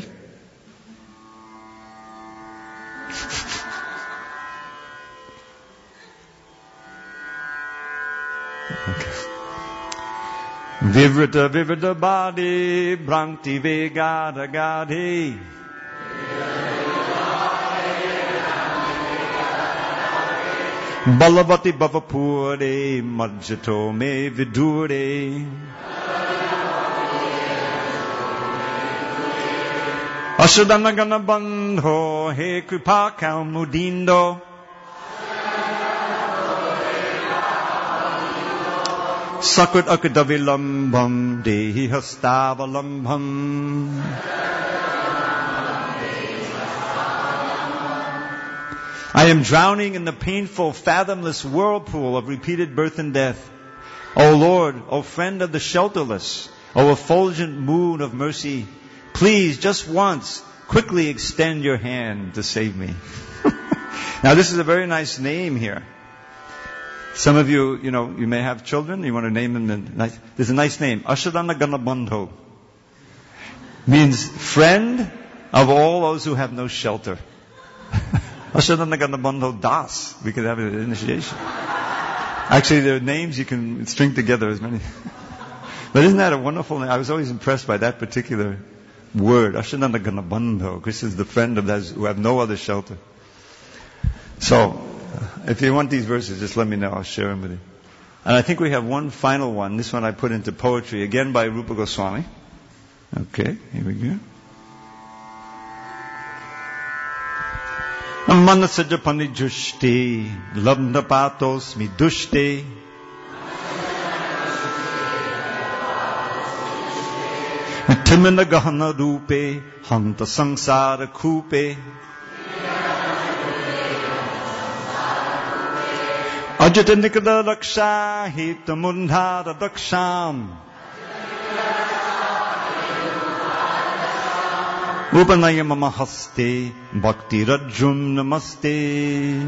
S1: Okay. Vivrata Vivrata Badi Branti Vegada Gadi Balavati Bhavapure Majjato Me Vidure Ashadana Bandho He Kripa Kalmudindo Sakrit Akadavilambam Dehi Hastavalambam. I am drowning in the painful, fathomless whirlpool of repeated birth and death. O Lord, O friend of the shelterless, O effulgent moon of mercy, please, just once, quickly extend your hand to save me. Now this is a very nice name here. Some of you, you may have children, you want to name them. There's a nice name. Ashadana Ganabandho. Means friend of all those who have no shelter. Ashadana Ganabandho Das. We could have an initiation. Actually, there are names you can string together as many. But isn't that a wonderful name? I was always impressed by that particular word. Ashadana Ganabandho. Krishna is the friend of those who have no other shelter. So, if you want these verses, just let me know. I'll share them with you. And I think we have one final one. This one I put into poetry, again by Rupa Goswami. Okay, here we go. Manasajapani jushti, labda patos mi dushti. Timina gahana rupe, hanta sangsara kupe. Ajatanikada laksha hitamundhara daksham. Upanaya mama haste, bhakti rajum namaste.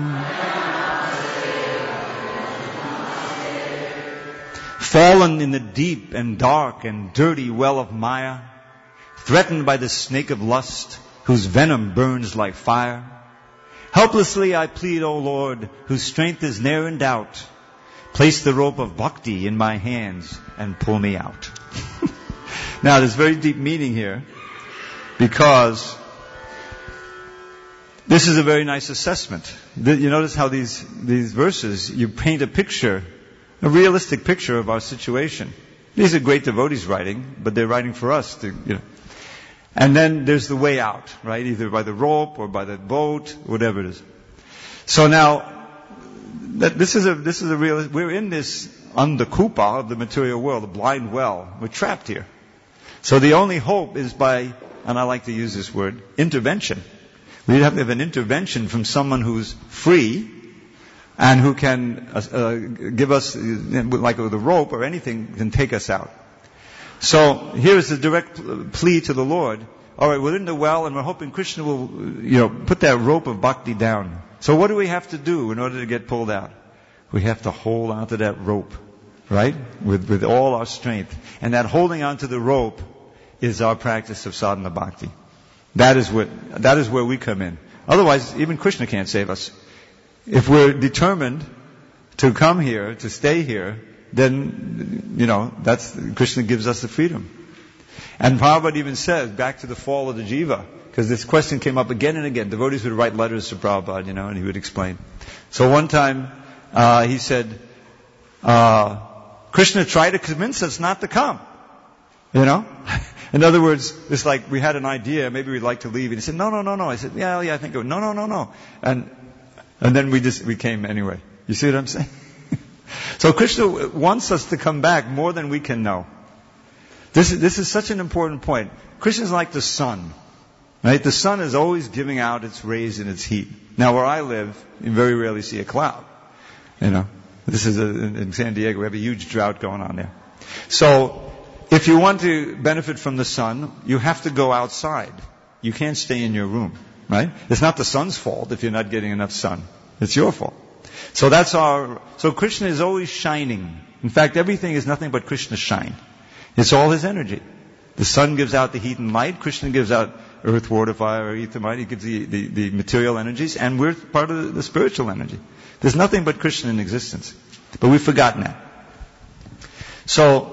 S1: Fallen in the deep and dark and dirty well of Maya, threatened by the snake of lust, whose venom burns like fire. Helplessly I plead, O Lord, whose strength is ne'er in doubt. Place the rope of bhakti in my hands and pull me out. Now there's very deep meaning here, because This is a very nice assessment. You notice how these verses, you paint a picture, a realistic picture of our situation. These are great devotees writing, but they're writing for us to, And then there's the way out, right? Either by the rope or by the boat, whatever it is. So now, this is a real, we're in this andakupa of the material world, the blind well. We're trapped here. So the only hope is by, and I like to use this word, intervention. We have to have an intervention from someone who's free and who can give us, like with a rope or anything, can take us out. So here's the direct plea to the Lord. All right, we're in the well and we're hoping Krishna will, put that rope of bhakti down. So what do we have to do in order to get pulled out? We have to hold onto that rope, right? With all our strength. And that holding onto the rope is our practice of sadhana bhakti. That is where we come in. Otherwise, even Krishna can't save us. If we're determined to come here, to stay here, then, Krishna gives us the freedom. And Prabhupada even says, back to the fall of the jiva, because this question came up again and again. Devotees would write letters to Prabhupada, and he would explain. So one time, he said, Krishna tried to convince us not to come. In other words, it's like we had an idea, maybe we'd like to leave. And he said, no. I said, yeah, I think, no. And then we came anyway. You see what I'm saying? So Krishna wants us to come back more than we can know. This is such an important point. Krishna is like the sun. Right? The sun is always giving out its rays and its heat. Now where I live, you very rarely see a cloud. This is in San Diego, we have a huge drought going on there. So, if you want to benefit from the sun, you have to go outside. You can't stay in your room, right? It's not the sun's fault if you're not getting enough sun. It's your fault. So Krishna is always shining. In fact, everything is nothing but Krishna's shine. It's all His energy. The sun gives out the heat and light. Krishna gives out earth, water, fire, ether, might. He gives the material energies, and we're part of the spiritual energy. There's nothing but Krishna in existence. But we've forgotten that. So,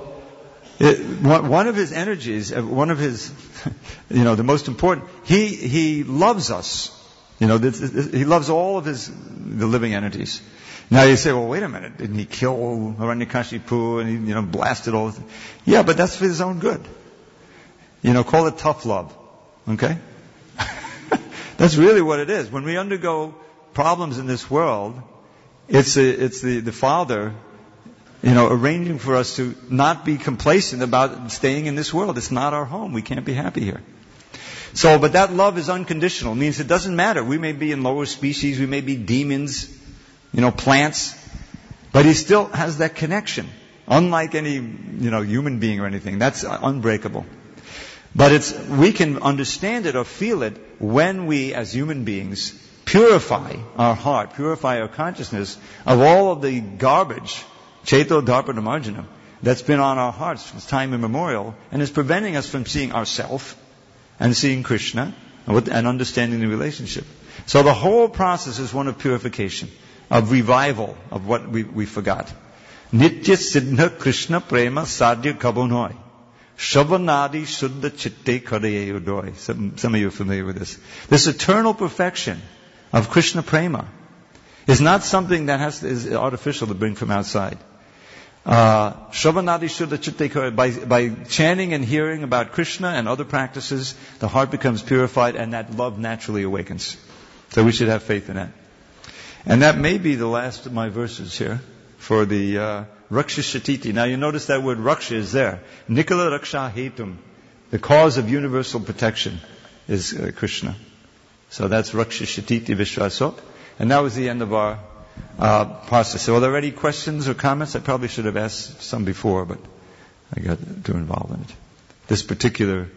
S1: one of His energies, one of His, the most important, He loves us. He loves all of the living entities. Now you say, well, wait a minute, didn't He kill Hiranyakashipu and He, blasted all of it? Yeah, but that's for His own good. Call it tough love. Okay? That's really what it is. When we undergo problems in this world, it's the Father, arranging for us to not be complacent about staying in this world. It's not our home. We can't be happy here. So, but that love is unconditional. It means it doesn't matter. We may be in lower species. We may be demons, plants. But He still has that connection. Unlike any, human being or anything. That's unbreakable. But we can understand it or feel it when we, as human beings, purify our heart, purify our consciousness of all of the garbage, Cheto Darpana Marjanam, that's been on our hearts since time immemorial, and is preventing us from seeing ourself and seeing Krishna and understanding the relationship. So the whole process is one of purification, of revival of what we forgot. Nitya Siddha Krishna Prema Sadhya Kabunoi. Shavanadi Shuddha Chitte Kadaye Udoy. Some of you are familiar with this. This eternal perfection of Krishna Prema is not something that is artificial to bring from outside. Shavanadi Shuddha Chitte Kadaye. By chanting and hearing about Krishna and other practices, the heart becomes purified and that love naturally awakens. So we should have faith in that. And that may be the last of my verses here for the Raksha Shatiti. Now you notice that word Raksha is there. Nikala Raksha Hetum. The cause of universal protection is Krishna. So that's Raksha Shatiti Vishwaso. And that was the end of our process. So are there any questions or comments? I probably should have asked some before, but I got too involved in it. This particular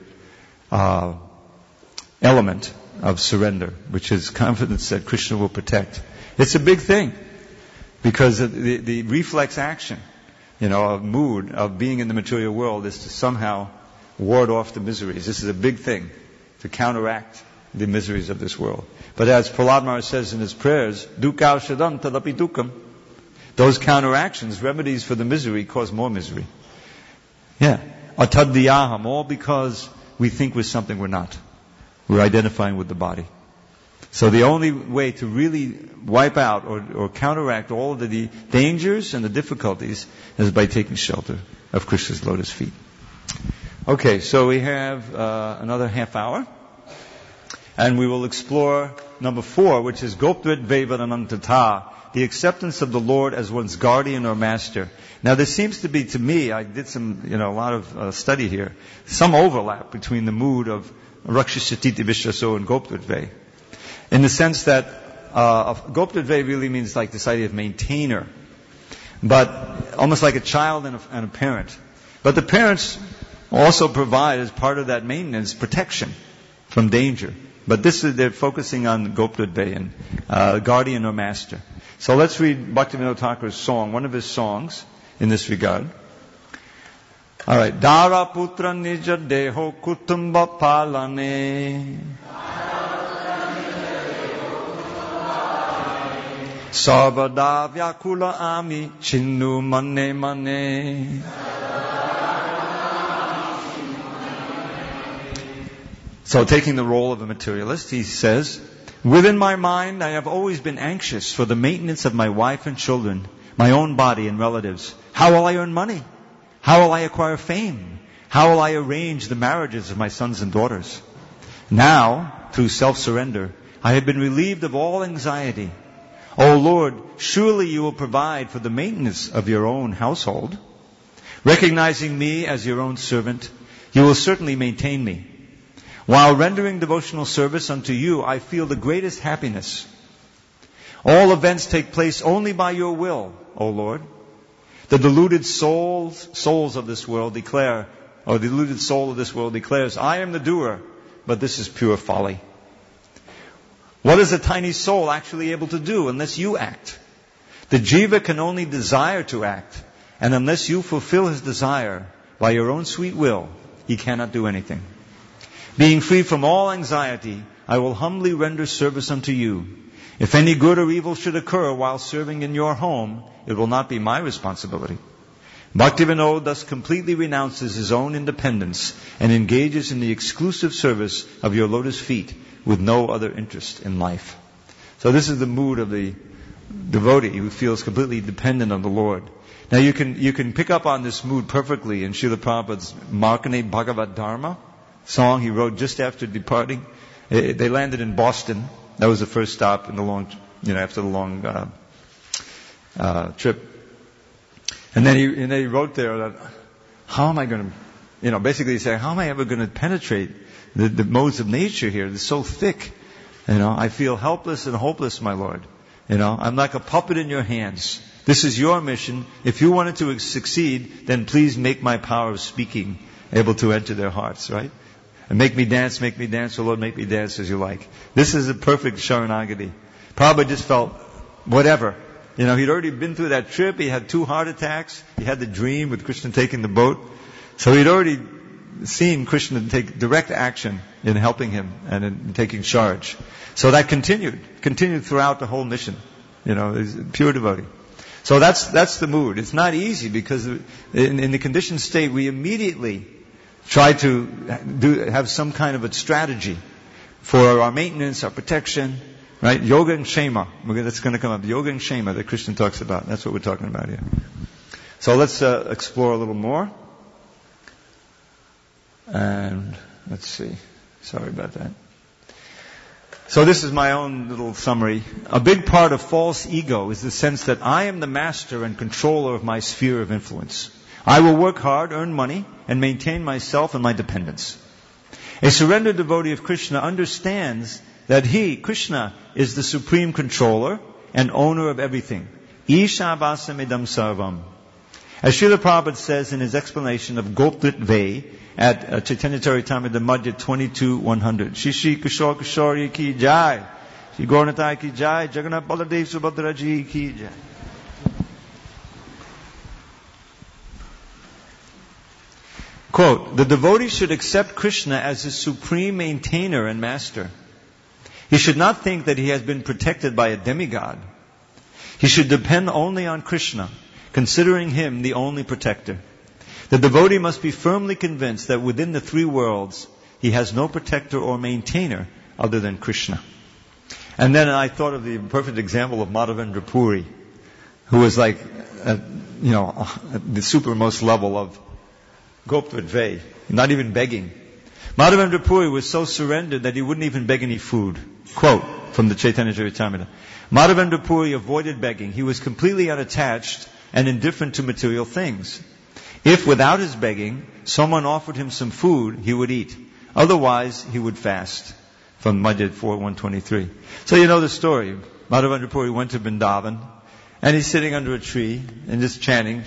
S1: element of surrender, which is confidence that Krishna will protect. It's a big thing. Because the reflex action, of mood, of being in the material world is to somehow ward off the miseries. This is a big thing to counteract the miseries of this world. But as Prahlad Maharaj says in his prayers, dukkha shadam tadapi dukkam. Those counteractions, remedies for the misery, cause more misery. Yeah. Atadhyaham, all because we think we're something we're not. We're identifying with the body. So the only way to really wipe out or counteract all of the dangers and the difficulties is by taking shelter of Krishna's lotus feet. Okay, so we have another half hour. And we will explore number 4, which is Goptrit Vevaranantata, the acceptance of the Lord as one's guardian or master. Now there seems to be, to me, I did a lot of study here, some overlap between the mood of Rakshasatiti Vishwaso and Goptrit Ve. In the sense that Goptrit Ve really means like this idea of maintainer, but almost like a child and a parent. But the parents also provide, as part of that maintenance, protection from danger. But they're focusing on Goptrit Ve and guardian or master. So let's read Bhaktivinoda Thakur's song, one of his songs in this regard. All right. Dara putra nija deho kutumba palane. Sarvada vyakula ami chinnu mane mane. So taking the role of a materialist, he says, within my mind I have always been anxious for the maintenance of my wife and children, my own body and relatives. How will I earn money? How will I acquire fame? How will I arrange the marriages of my sons and daughters? Now, through self-surrender, I have been relieved of all anxiety. O Lord, surely you will provide for the maintenance of your own household. Recognizing me as your own servant, you will certainly maintain me. While rendering devotional service unto you, I feel the greatest happiness. All events take place only by your will, O Lord. The deluded souls of this world declare, or the deluded soul of this world declares, I am the doer, but this is pure folly. What is a tiny soul actually able to do unless you act? The jiva can only desire to act, and unless you fulfill his desire by your own sweet will, he cannot do anything. Being free from all anxiety, I will humbly render service unto you. If any good or evil should occur while serving in your home, it will not be my responsibility. Bhaktivinoda thus completely renounces his own independence and engages in the exclusive service of your lotus feet with no other interest in life. So this is the mood of the devotee who feels completely dependent on the Lord. Now you can pick up on this mood perfectly in Srila Prabhupada's Markandeya Bhagavad Dharma song he wrote just after departing. They landed in Boston. That was the first stop in the after the long trip. And then he wrote there that, how am I going to, basically he said, how am I ever going to penetrate the modes of nature here? It's so thick. I feel helpless and hopeless, my Lord. I'm like a puppet in your hands. This is your mission. If you wanted to succeed, then please make my power of speaking able to enter their hearts, right? And make me dance, oh Lord, make me dance as you like. This is a perfect Sharanagati. Prabhupada just felt, whatever. He'd already been through that trip, he had 2 heart attacks, he had the dream with Krishna taking the boat. So he'd already seen Krishna take direct action in helping him and in taking charge. So that continued throughout the whole mission. He's a pure devotee. So that's the mood. It's not easy because in the conditioned state we immediately try to have some kind of a strategy for our maintenance, our protection, right? Yoga and Shema. That's going to come up. Yoga and Shema that Krishna talks about. That's what we're talking about here. So let's explore a little more. And let's see. Sorry about that. So this is my own little summary. A big part of false ego is the sense that I am the master and controller of my sphere of influence. I will work hard, earn money, and maintain myself and my dependence. A surrendered devotee of Krishna understands that he, Krishna, is the supreme controller and owner of everything. Ishabhasam idam sarvam. As Srila Prabhupada says in his explanation of Goptrit Ve at Chaitanya Charitamrita Madhya 22:100. Shri Kishore Kishori ki jai. Shri Gauranatai ki jai. Jagannath Baladev Subhadraji ki jai. Quote, the devotee should accept Krishna as his supreme maintainer and master. He should not think that he has been protected by a demigod. He should depend only on Krishna, considering him the only protector. The devotee must be firmly convinced that within the 3 worlds, he has no protector or maintainer other than Krishna. And then I thought of the perfect example of Madhavendra Puri, who was like, at the supermost level of Goptvidvay, not even begging. Madhavendra Puri was so surrendered that he wouldn't even beg any food. Quote from the Chaitanya Charitamrita. Madhavendra Puri avoided begging. He was completely unattached and indifferent to material things. If without his begging, someone offered him some food, he would eat. Otherwise, he would fast. From Madhya 4:123. So you know the story. Madhavendra Puri went to Vrindavan, and he's sitting under a tree and just chanting.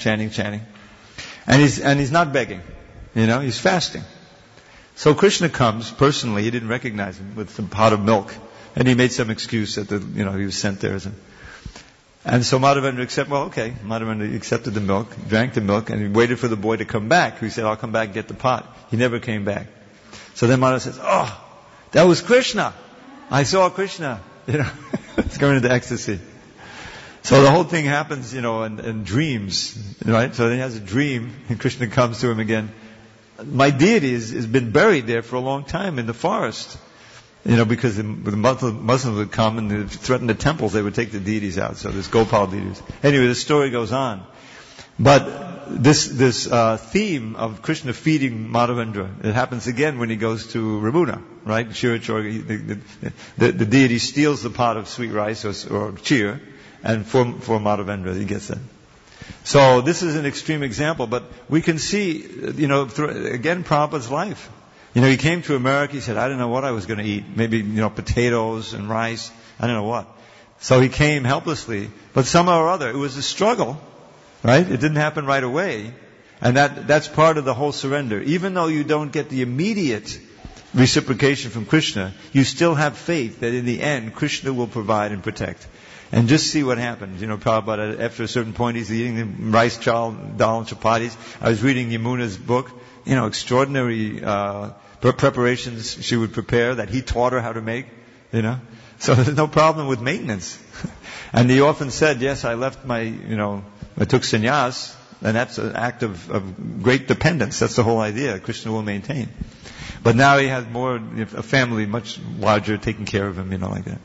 S1: And he's not begging. He's fasting. So Krishna comes personally, he didn't recognize him, with some pot of milk. And he made some excuse that he was sent there. And so Madhavendra accepted the milk, drank the milk, and he waited for the boy to come back. He said, I'll come back and get the pot. He never came back. So then Madhav says, that was Krishna. I saw Krishna. It's going into ecstasy. So the whole thing happens, in dreams, right? So then he has a dream, and Krishna comes to him again. My deity has been buried there for a long time in the forest. Because the Muslims would come and they'd threaten the temples, they would take the deities out. So there's Gopal deities. Anyway, the story goes on. But this theme of Krishna feeding Madhavendra, it happens again when he goes to Ramuna, right? Shirachorga, the deity steals the pot of sweet rice or kheer, and for Madhavendra he gets that. So this is an extreme example, but we can see, again, Prabhupada's life. He came to America, he said, I didn't know what I was going to eat. Maybe, potatoes and rice. I don't know what. So he came helplessly. But somehow or other, it was a struggle, right? It didn't happen right away. And that's part of the whole surrender. Even though you don't get the immediate reciprocation from Krishna, you still have faith that in the end, Krishna will provide and protect. And just see what happens. Prabhupada, after a certain point, he's eating the rice, dal, and chapatis. I was reading Yamuna's book. Extraordinary preparations she would prepare that he taught her how to make, So there's no problem with maintenance. And he often said, yes, I left I took sannyas, and that's an act of great dependence. That's the whole idea. Krishna will maintain. But now he has a family much larger taking care of him, like that.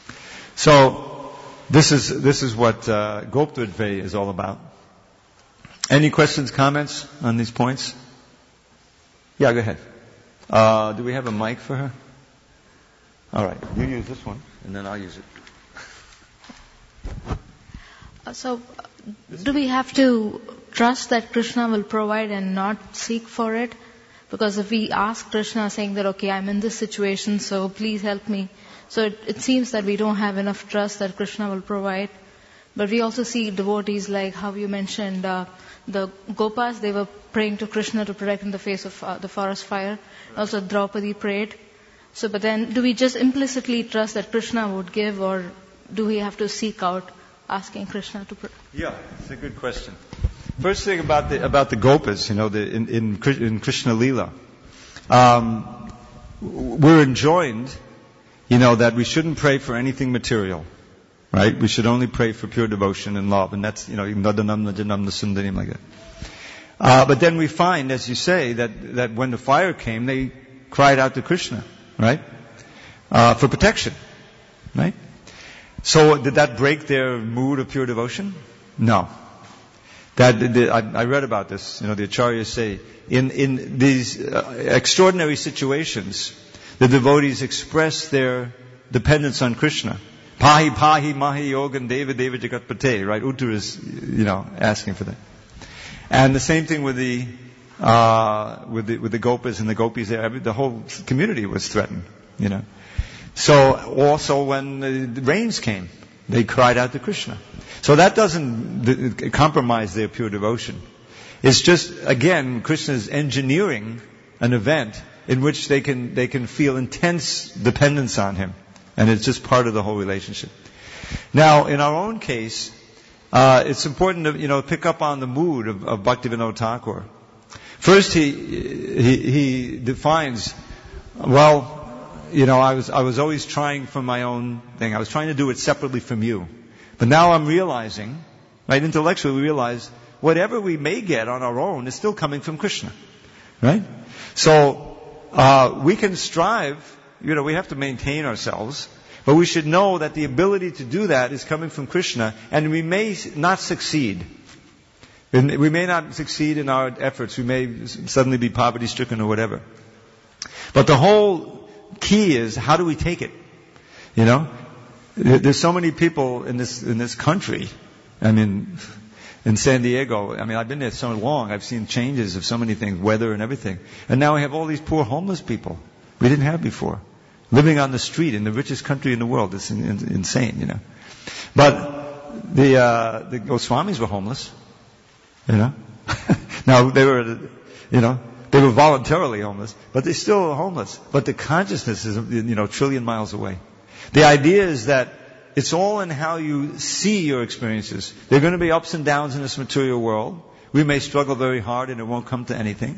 S1: So this is what Goptvidvay is all about. Any questions, comments on these points? Yeah, go ahead. Do we have a mic for her? All right. You use this one, and then I'll use it.
S2: So, do we have to trust that Krishna will provide and not seek for it? Because if we ask Krishna saying that, okay, I'm in this situation, so please help me. So it seems that we don't have enough trust that Krishna will provide. But we also see devotees like how you mentioned the Gopas, they were praying to Krishna to protect in the face of the forest fire. Also Draupadi prayed. So, but then do we just implicitly trust that Krishna would give, or do we have to seek out asking Krishna to protect?
S1: Yeah, it's a good question. First thing about the Gopas, in Krishna Lila, we're enjoined, that we shouldn't pray for anything material, right? We should only pray for pure devotion and love, and that's nadanam najanam nasundarim, like that. But then we find, as you say, that when the fire came, they cried out to Krishna, right? For protection, right? So did that break their mood of pure devotion? No. I read about this. The acharyas say in these extraordinary situations, the devotees express their dependence on Krishna. Pahi pahi mahi yogam deva deva jagatpate. Right? Uttara is asking for that. And the same thing with the gopas and the gopis there. The whole community was threatened. So also when the rains came, they cried out to Krishna. So that doesn't compromise their pure devotion. It's just, again, Krishna is engineering an event in which they can feel intense dependence on him. And it's just part of the whole relationship. Now, in our own case, it's important to, pick up on the mood of Bhaktivinoda Thakur. First, he defines, I was always trying for my own thing. I was trying to do it separately from you. But now I'm realizing, right, intellectually we realize, whatever we may get on our own is still coming from Krishna. Right? So, we can strive, we have to maintain ourselves, But we should know that the ability to do that is coming from Krishna, and we may not succeed. We may not succeed in our efforts. We may suddenly be poverty-stricken or whatever. But the whole key is, how do we take it? You know? There's so many people in this country. I mean, in San Diego, I've been there so long, I've seen changes of so many things, weather and everything. And now we have all these poor homeless people we didn't have before, living on the street in the richest country in the world. It's insane, you know. But the Goswamis were homeless, you know. Now they were voluntarily homeless, but they're still homeless. But the consciousness is, a trillion miles away. The idea is that it's all in how you see your experiences. There are going to be ups and downs in this material world. We may struggle very hard and it won't come to anything.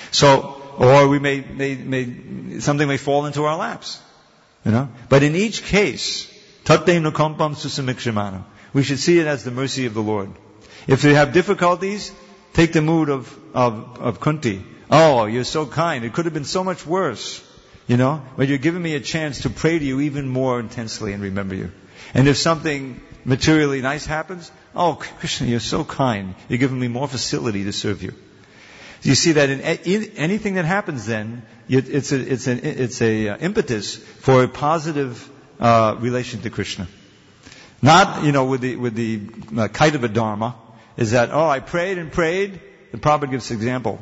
S1: Or we something may fall into our laps. You know? But in each case, tatte nukampam susamikshimano. We should see it as the mercy of the Lord. If we have difficulties, take the mood of Kunti. Oh, you're so kind. It could have been so much worse. You know? But you're giving me a chance to pray to you even more intensely and remember you. And if something materially nice happens, oh, Krishna, you're so kind. You're giving me more facility to serve you. You see that in anything that happens then, it's a impetus for a positive relation to Krishna. Not, with the Kaitava Dharma, is that, I prayed and prayed. The Prabhupada gives an example.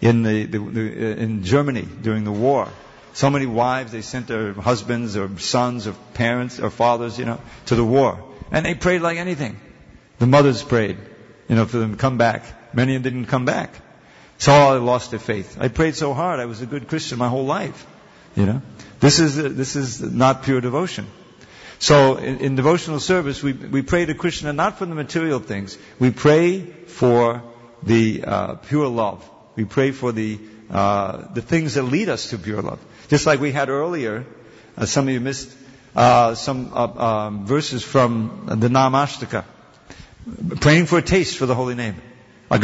S1: In Germany during the war, so many wives, they sent their husbands or sons or parents or fathers, to the war. And they prayed like anything. The mothers prayed, for them to come back. Many of them didn't come back. So they lost their faith. I prayed so hard. I was a good Christian my whole life. This is not pure devotion. So in devotional service, we pray to Krishna not for the material things. We pray for the pure love. We pray for the things that lead us to pure love. Just like we had earlier, some of you missed some verses from the Namashtaka, praying for a taste for the holy name. He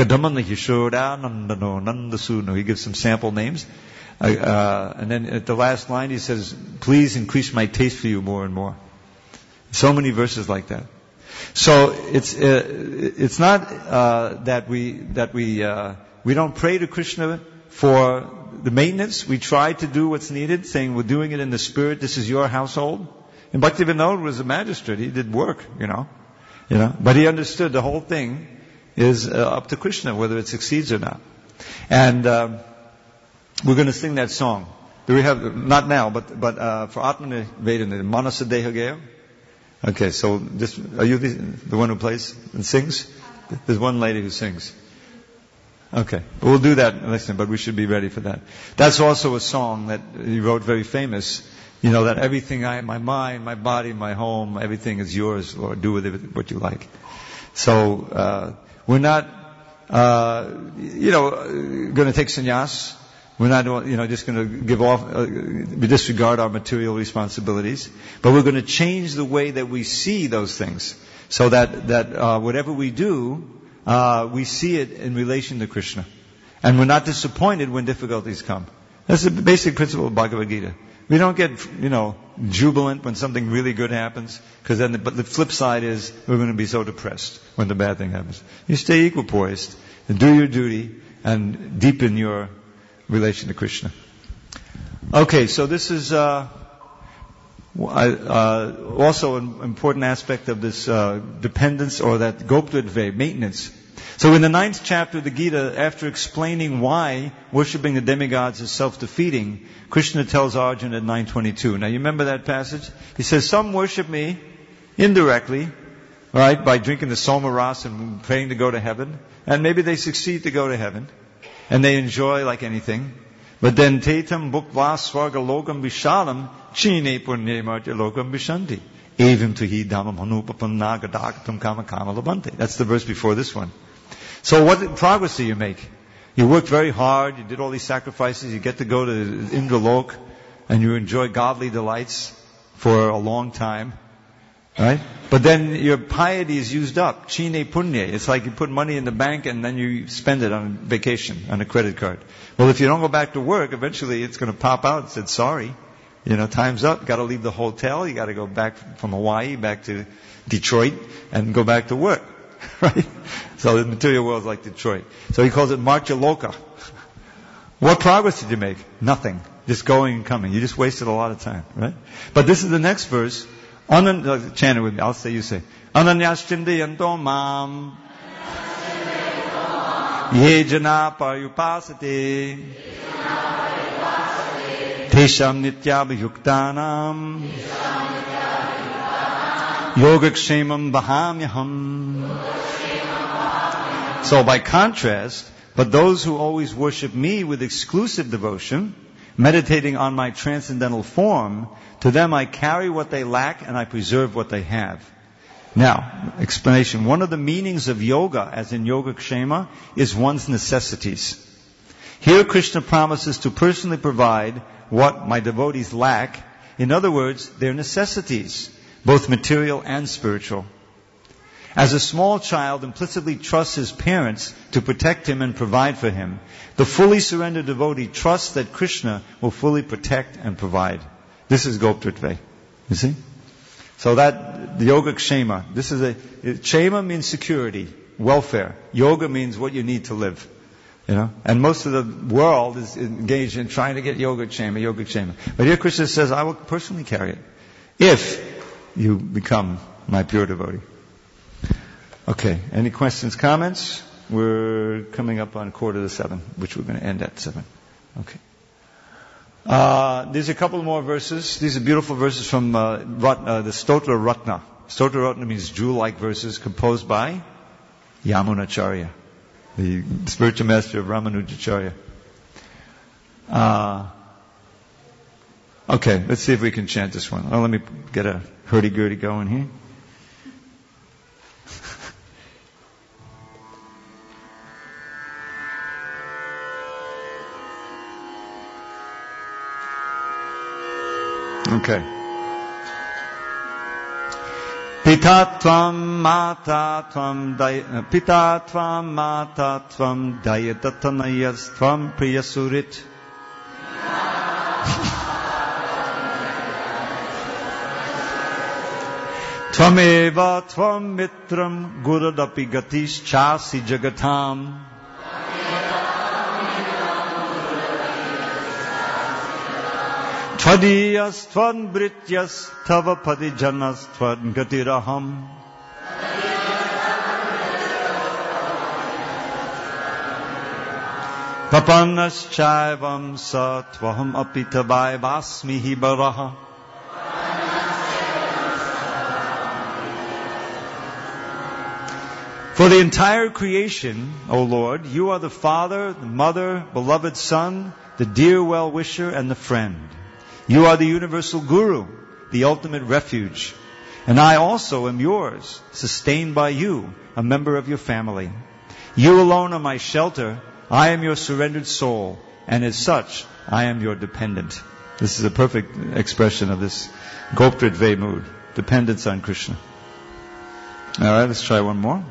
S1: gives some sample names. And then at the last line he says, please increase my taste for you more and more. So many verses like that. So it's not that we don't pray to Krishna for the maintenance. We try to do what's needed, saying we're doing it in the spirit. This is your household. And Bhaktivinoda was a magistrate. He did work, But he understood the whole thing is up to Krishna, whether it succeeds or not. And we're going to sing that song. Do we have, not now, but for Atmana Vedana, Manasa Dehagaya? Okay, so are you the one who plays and sings? There's one lady who sings. Okay, we'll do that next time, but we should be ready for that. That's also a song that he wrote, very famous. That everything my mind, my body, my home, everything is yours, Lord. Do with it what you like. So, we're not, going to take sannyas. We're not, just going to give off, disregard our material responsibilities. But we're going to change the way that we see those things. So that whatever we do, we see it in relation to Krishna. And we're not disappointed when difficulties come. That's the basic principle of Bhagavad Gita. We don't get, jubilant when something really good happens, but the flip side is we're going to be so depressed when the bad thing happens. You stay equipoised and do your duty and deepen your relation to Krishna. Okay, so this is also an important aspect of this dependence, or that goptadve, maintenance. So in the 9th chapter of the Gita, after explaining why worshipping the demigods is self-defeating, Krishna tells Arjuna at 9:22. Now you remember that passage? He says, some worship me indirectly, right, by drinking the soma rasa and praying to go to heaven. And maybe they succeed to go to heaven. And they enjoy like anything. But then tetam bhukva swarga lokam vishalam chine punye martya lokam vishanti. Evim tuhi dhamam hanupapam nagadagatam kama kama labante. That's the verse before this one. So what progress do you make? You worked very hard, you did all these sacrifices, you get to go to Indralok, and you enjoy godly delights for a long time. Right? But then your piety is used up. Chine punye. It's like you put money in the bank and then you spend it on vacation, on a credit card. Well, if you don't go back to work, eventually it's going to pop out and say, sorry. Time's up. Got to leave the hotel. You got to go back from Hawaii back to Detroit and go back to work. Right? So the material world is like Detroit. So he calls it Marcha Loka. What progress did you make? Nothing. Just going and coming. You just wasted a lot of time. Right? But this is the next verse. Chant it with me. I'll say, you say. Ananyaschindayanto mam ye jana parupasate tesham nityabhyuktanam yogakshemam bahamyaham. So by contrast, but those who always worship me with exclusive devotion, meditating on my transcendental form, to them I carry what they lack and I preserve what they have. Now, explanation. One of the meanings of yoga, as in Yogakshema, is one's necessities. Here Krishna promises to personally provide what my devotees lack. In other words, their necessities, both material and spiritual. As a small child implicitly trusts his parents to protect him and provide for him, the fully surrendered devotee trusts that Krishna will fully protect and provide. This is Goptritve. You see? So that, the Yoga Kshema, Kshema means security, welfare. Yoga means what you need to live. And most of the world is engaged in trying to get Yoga Kshema. But here Krishna says, I will personally carry it. If you become my pure devotee. Okay, any questions, comments? We're coming up on 6:45, which we're going to end at 7. Okay. There's a couple more verses. These are beautiful verses from the Stotra Ratna. Stotra Ratna means jewel-like verses composed by Yamunacharya, the spiritual master of Ramanujacharya. Okay, let's see if we can chant this one. Let me get a hurdy-gurdy going here. Okay. Pita tvam mata tvam dayatatanayas tvam priyasurit. Tvameva tvam mitram guradapi gatis chasi jagatam. Tvadiyas tvan brityas tava padijanas tvan gatiraham. Papanas chaivam sa tvaham apitabai vasmihi baraha. For the entire creation, O Lord, you are the Father, the Mother, beloved Son, the dear well-wisher, and the friend. You are the universal Guru, the ultimate refuge. And I also am yours, sustained by you, a member of your family. You alone are my shelter. I am your surrendered soul, and as such, I am your dependent. This is a perfect expression of this Goptritve mood, dependence on Krishna. All right, let's try one more.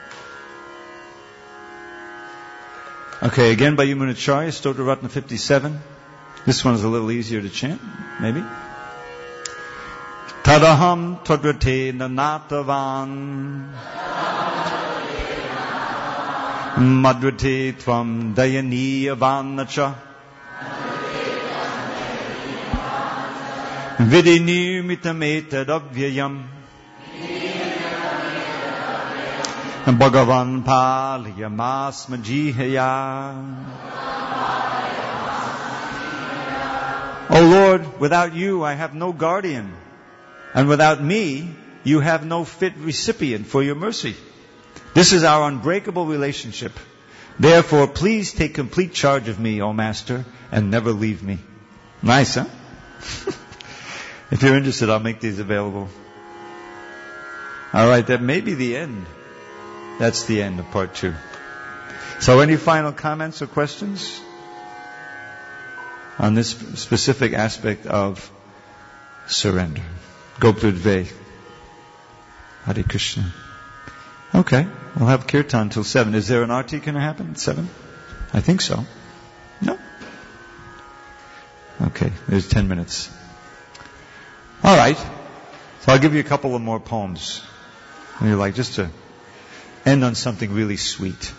S1: Okay, again by Yamunacharya, Stotra Ratna 57. This one is a little easier to chant, maybe. Tadaham tvadrate nanatavan madrate tvam dayaniyavanacha vidinirmitametadabhyayam Bhagavan palyamasmajihaya. O Lord, without you I have no guardian, and without me you have no fit recipient for your mercy. This is our unbreakable relationship. Therefore, please take complete charge of me, O Master, and never leave me. Nice, huh? If you're interested, I'll make these available. All right, that may be the end. That's the end of part 2. So any final comments or questions on this specific aspect of surrender? Goptritve. Hare Krishna. Okay, we'll have kirtan till 7. Is there an arti going to happen at 7? I think so. No? Okay, there's 10 minutes. All right. So I'll give you a couple of more poems. And you're like, just to end on something really sweet.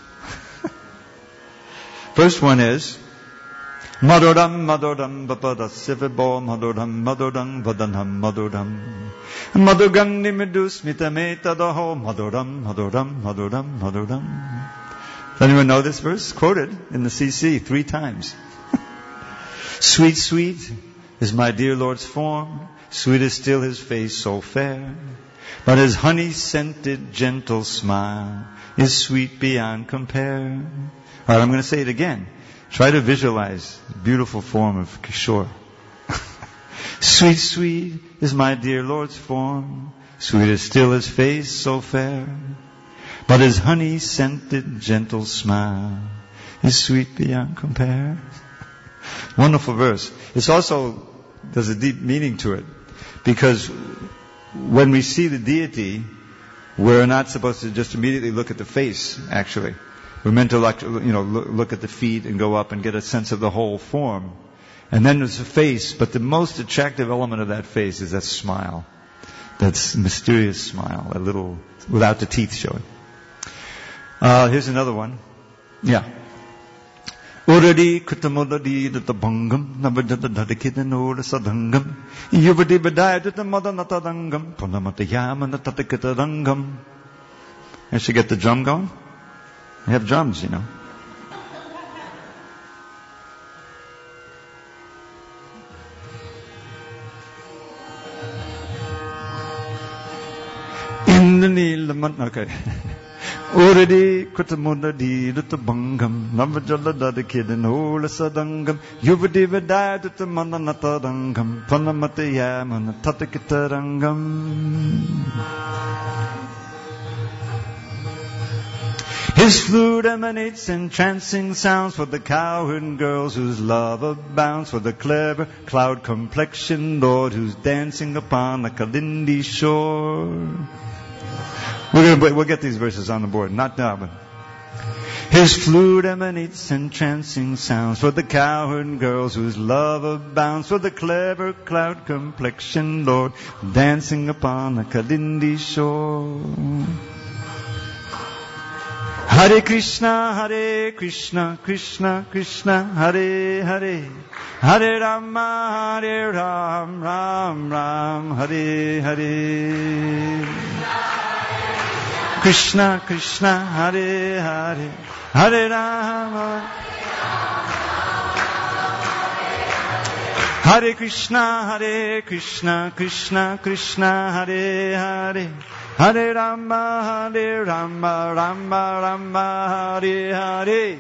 S1: First one is, Maduram, Maduram, Bapadasivabo, Maduram, Maduram, Vadanam, Maduram. Madugam Nimidus Mitametadaho, Maduram, Maduram, Maduram, Maduram. Does anyone know this verse? Quoted in the CC 3 times. Sweet, sweet is my dear Lord's form. Sweet is still his face so fair. But his honey-scented gentle smile is sweet beyond compare. All right, I'm going to say it again. Try to visualize the beautiful form of Kishore. Sweet, sweet is my dear Lord's form. Sweet is still his face so fair. But his honey-scented gentle smile is sweet beyond compare. Wonderful verse. It's also, there's a deep meaning to it. Because when we see the deity, we're not supposed to just immediately look at the face, actually. We're meant to look at the feet and go up and get a sense of the whole form. And then there's the face, but the most attractive element of that face is that smile. That mysterious smile, that little, without the teeth showing. Here's another one. Yeah. Uradi kutamudadi databangam, nabadadadakidanoda sadangam, yuvadi badayadata madanatadangam, punamatayamana tatakitadangam. I should get the drum going. I have drums, you know. In the Neelaman, okay. Uradi kutamudadi databangam, nabadadadakidanoda sadangam, yuvadi badayadata madanatadangam, punamatayamana tatakitadangam. His flute emanates entrancing sounds for the cowherd girls whose love abounds, for the clever cloud-complexioned lord who's dancing upon the Kalindi shore. We'll get these verses on the board, not now, but his flute emanates entrancing sounds for the cowherd girls whose love abounds, for the clever cloud-complexioned lord dancing upon the Kalindi shore. Hare Krishna, Krishna Krishna, Hare Hare, Hare Rama, Hare Ram, Ram Ram, Hare Hare. Krishna Krishna, Hare Hare, Hare Rama, Hare Krishna, Krishna Krishna, Hare Hare, Hare Rama, Rama Rama, Hare Hare.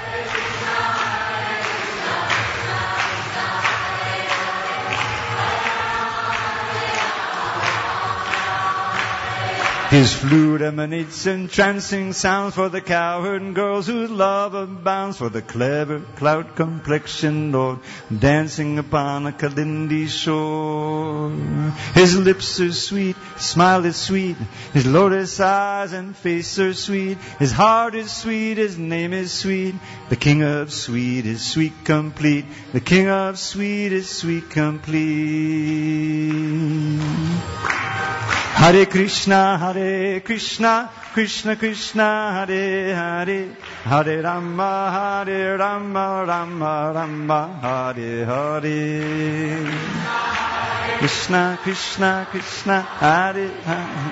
S1: His flute emanates entrancing sounds for the cowherd girls whose love abounds, for the clever cloud-complexioned lord dancing upon a Kalindi shore. His lips are sweet, his smile is sweet, his lotus eyes and face are sweet, his heart is sweet, his name is sweet. The King of Sweet is sweet complete. The King of Sweet is sweet complete. Hare Krishna, Krishna Krishna, Hare Hare, Hare Rama, Rama Rama, Hare Hare. Krishna Krishna, Hare Hare.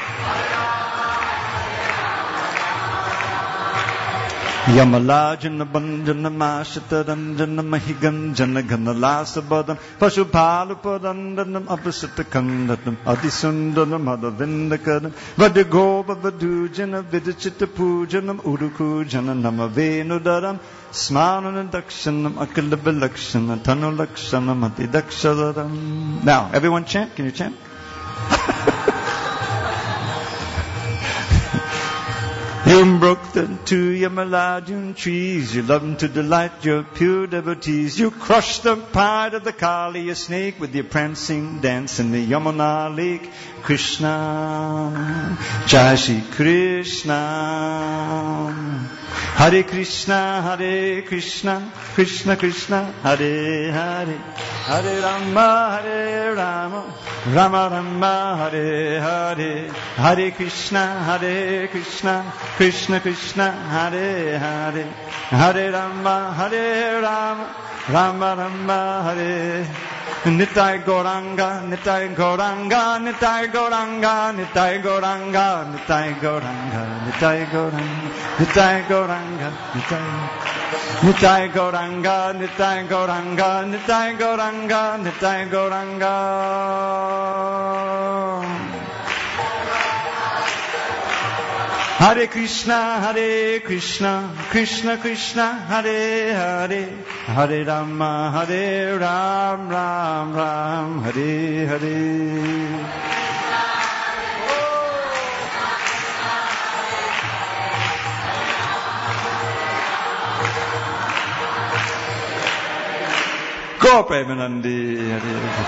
S1: Yamala jana banjana mashata ranjana mahigam jana ghanala sabadam pashupalu padandanam apasita kandatam adisundanam adavindakadam vadagopa vadujana vidachita pujanam uruku jana namavenudaram smanana dakshanam akalabalakshana tanulakshanam atidakshadaram. Now, everyone chant. Can you chant? You broke the 2 Yamalajun trees. You loved to delight your pure devotees. You crushed the pride of the Kali, a snake, with your prancing dance in the Yamuna lake. Krishna, Jai Shri Krishna. Hare Krishna, Krishna Krishna, Hare Hare, Hare Rama, Rama Rama, Hare Hare, Hare Krishna, Krishna Krishna, Hare Hare, Hare Rama, Rama Rama, Hare. Nitai Gauranga, Nitai Gauranga, Nitai Gauranga, Nitai Gauranga, Nitai Gauranga, Nitai Gauranga, Nitai Gauranga, Nitai Gauranga, Nitai Gauranga, Nitai Gauranga, Nitai Gauranga. Hare Krishna, Krishna Krishna, Hare Hare, Hare Rama, Ram Ram, Hare Hare. Go Premanandi, Hare.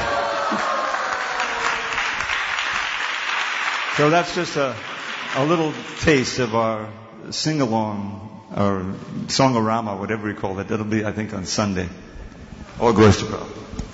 S1: So that's just a little taste of our sing-along, or Song of Rama, whatever we call it. That'll be, I think, on Sunday. All glories to Prabhupada.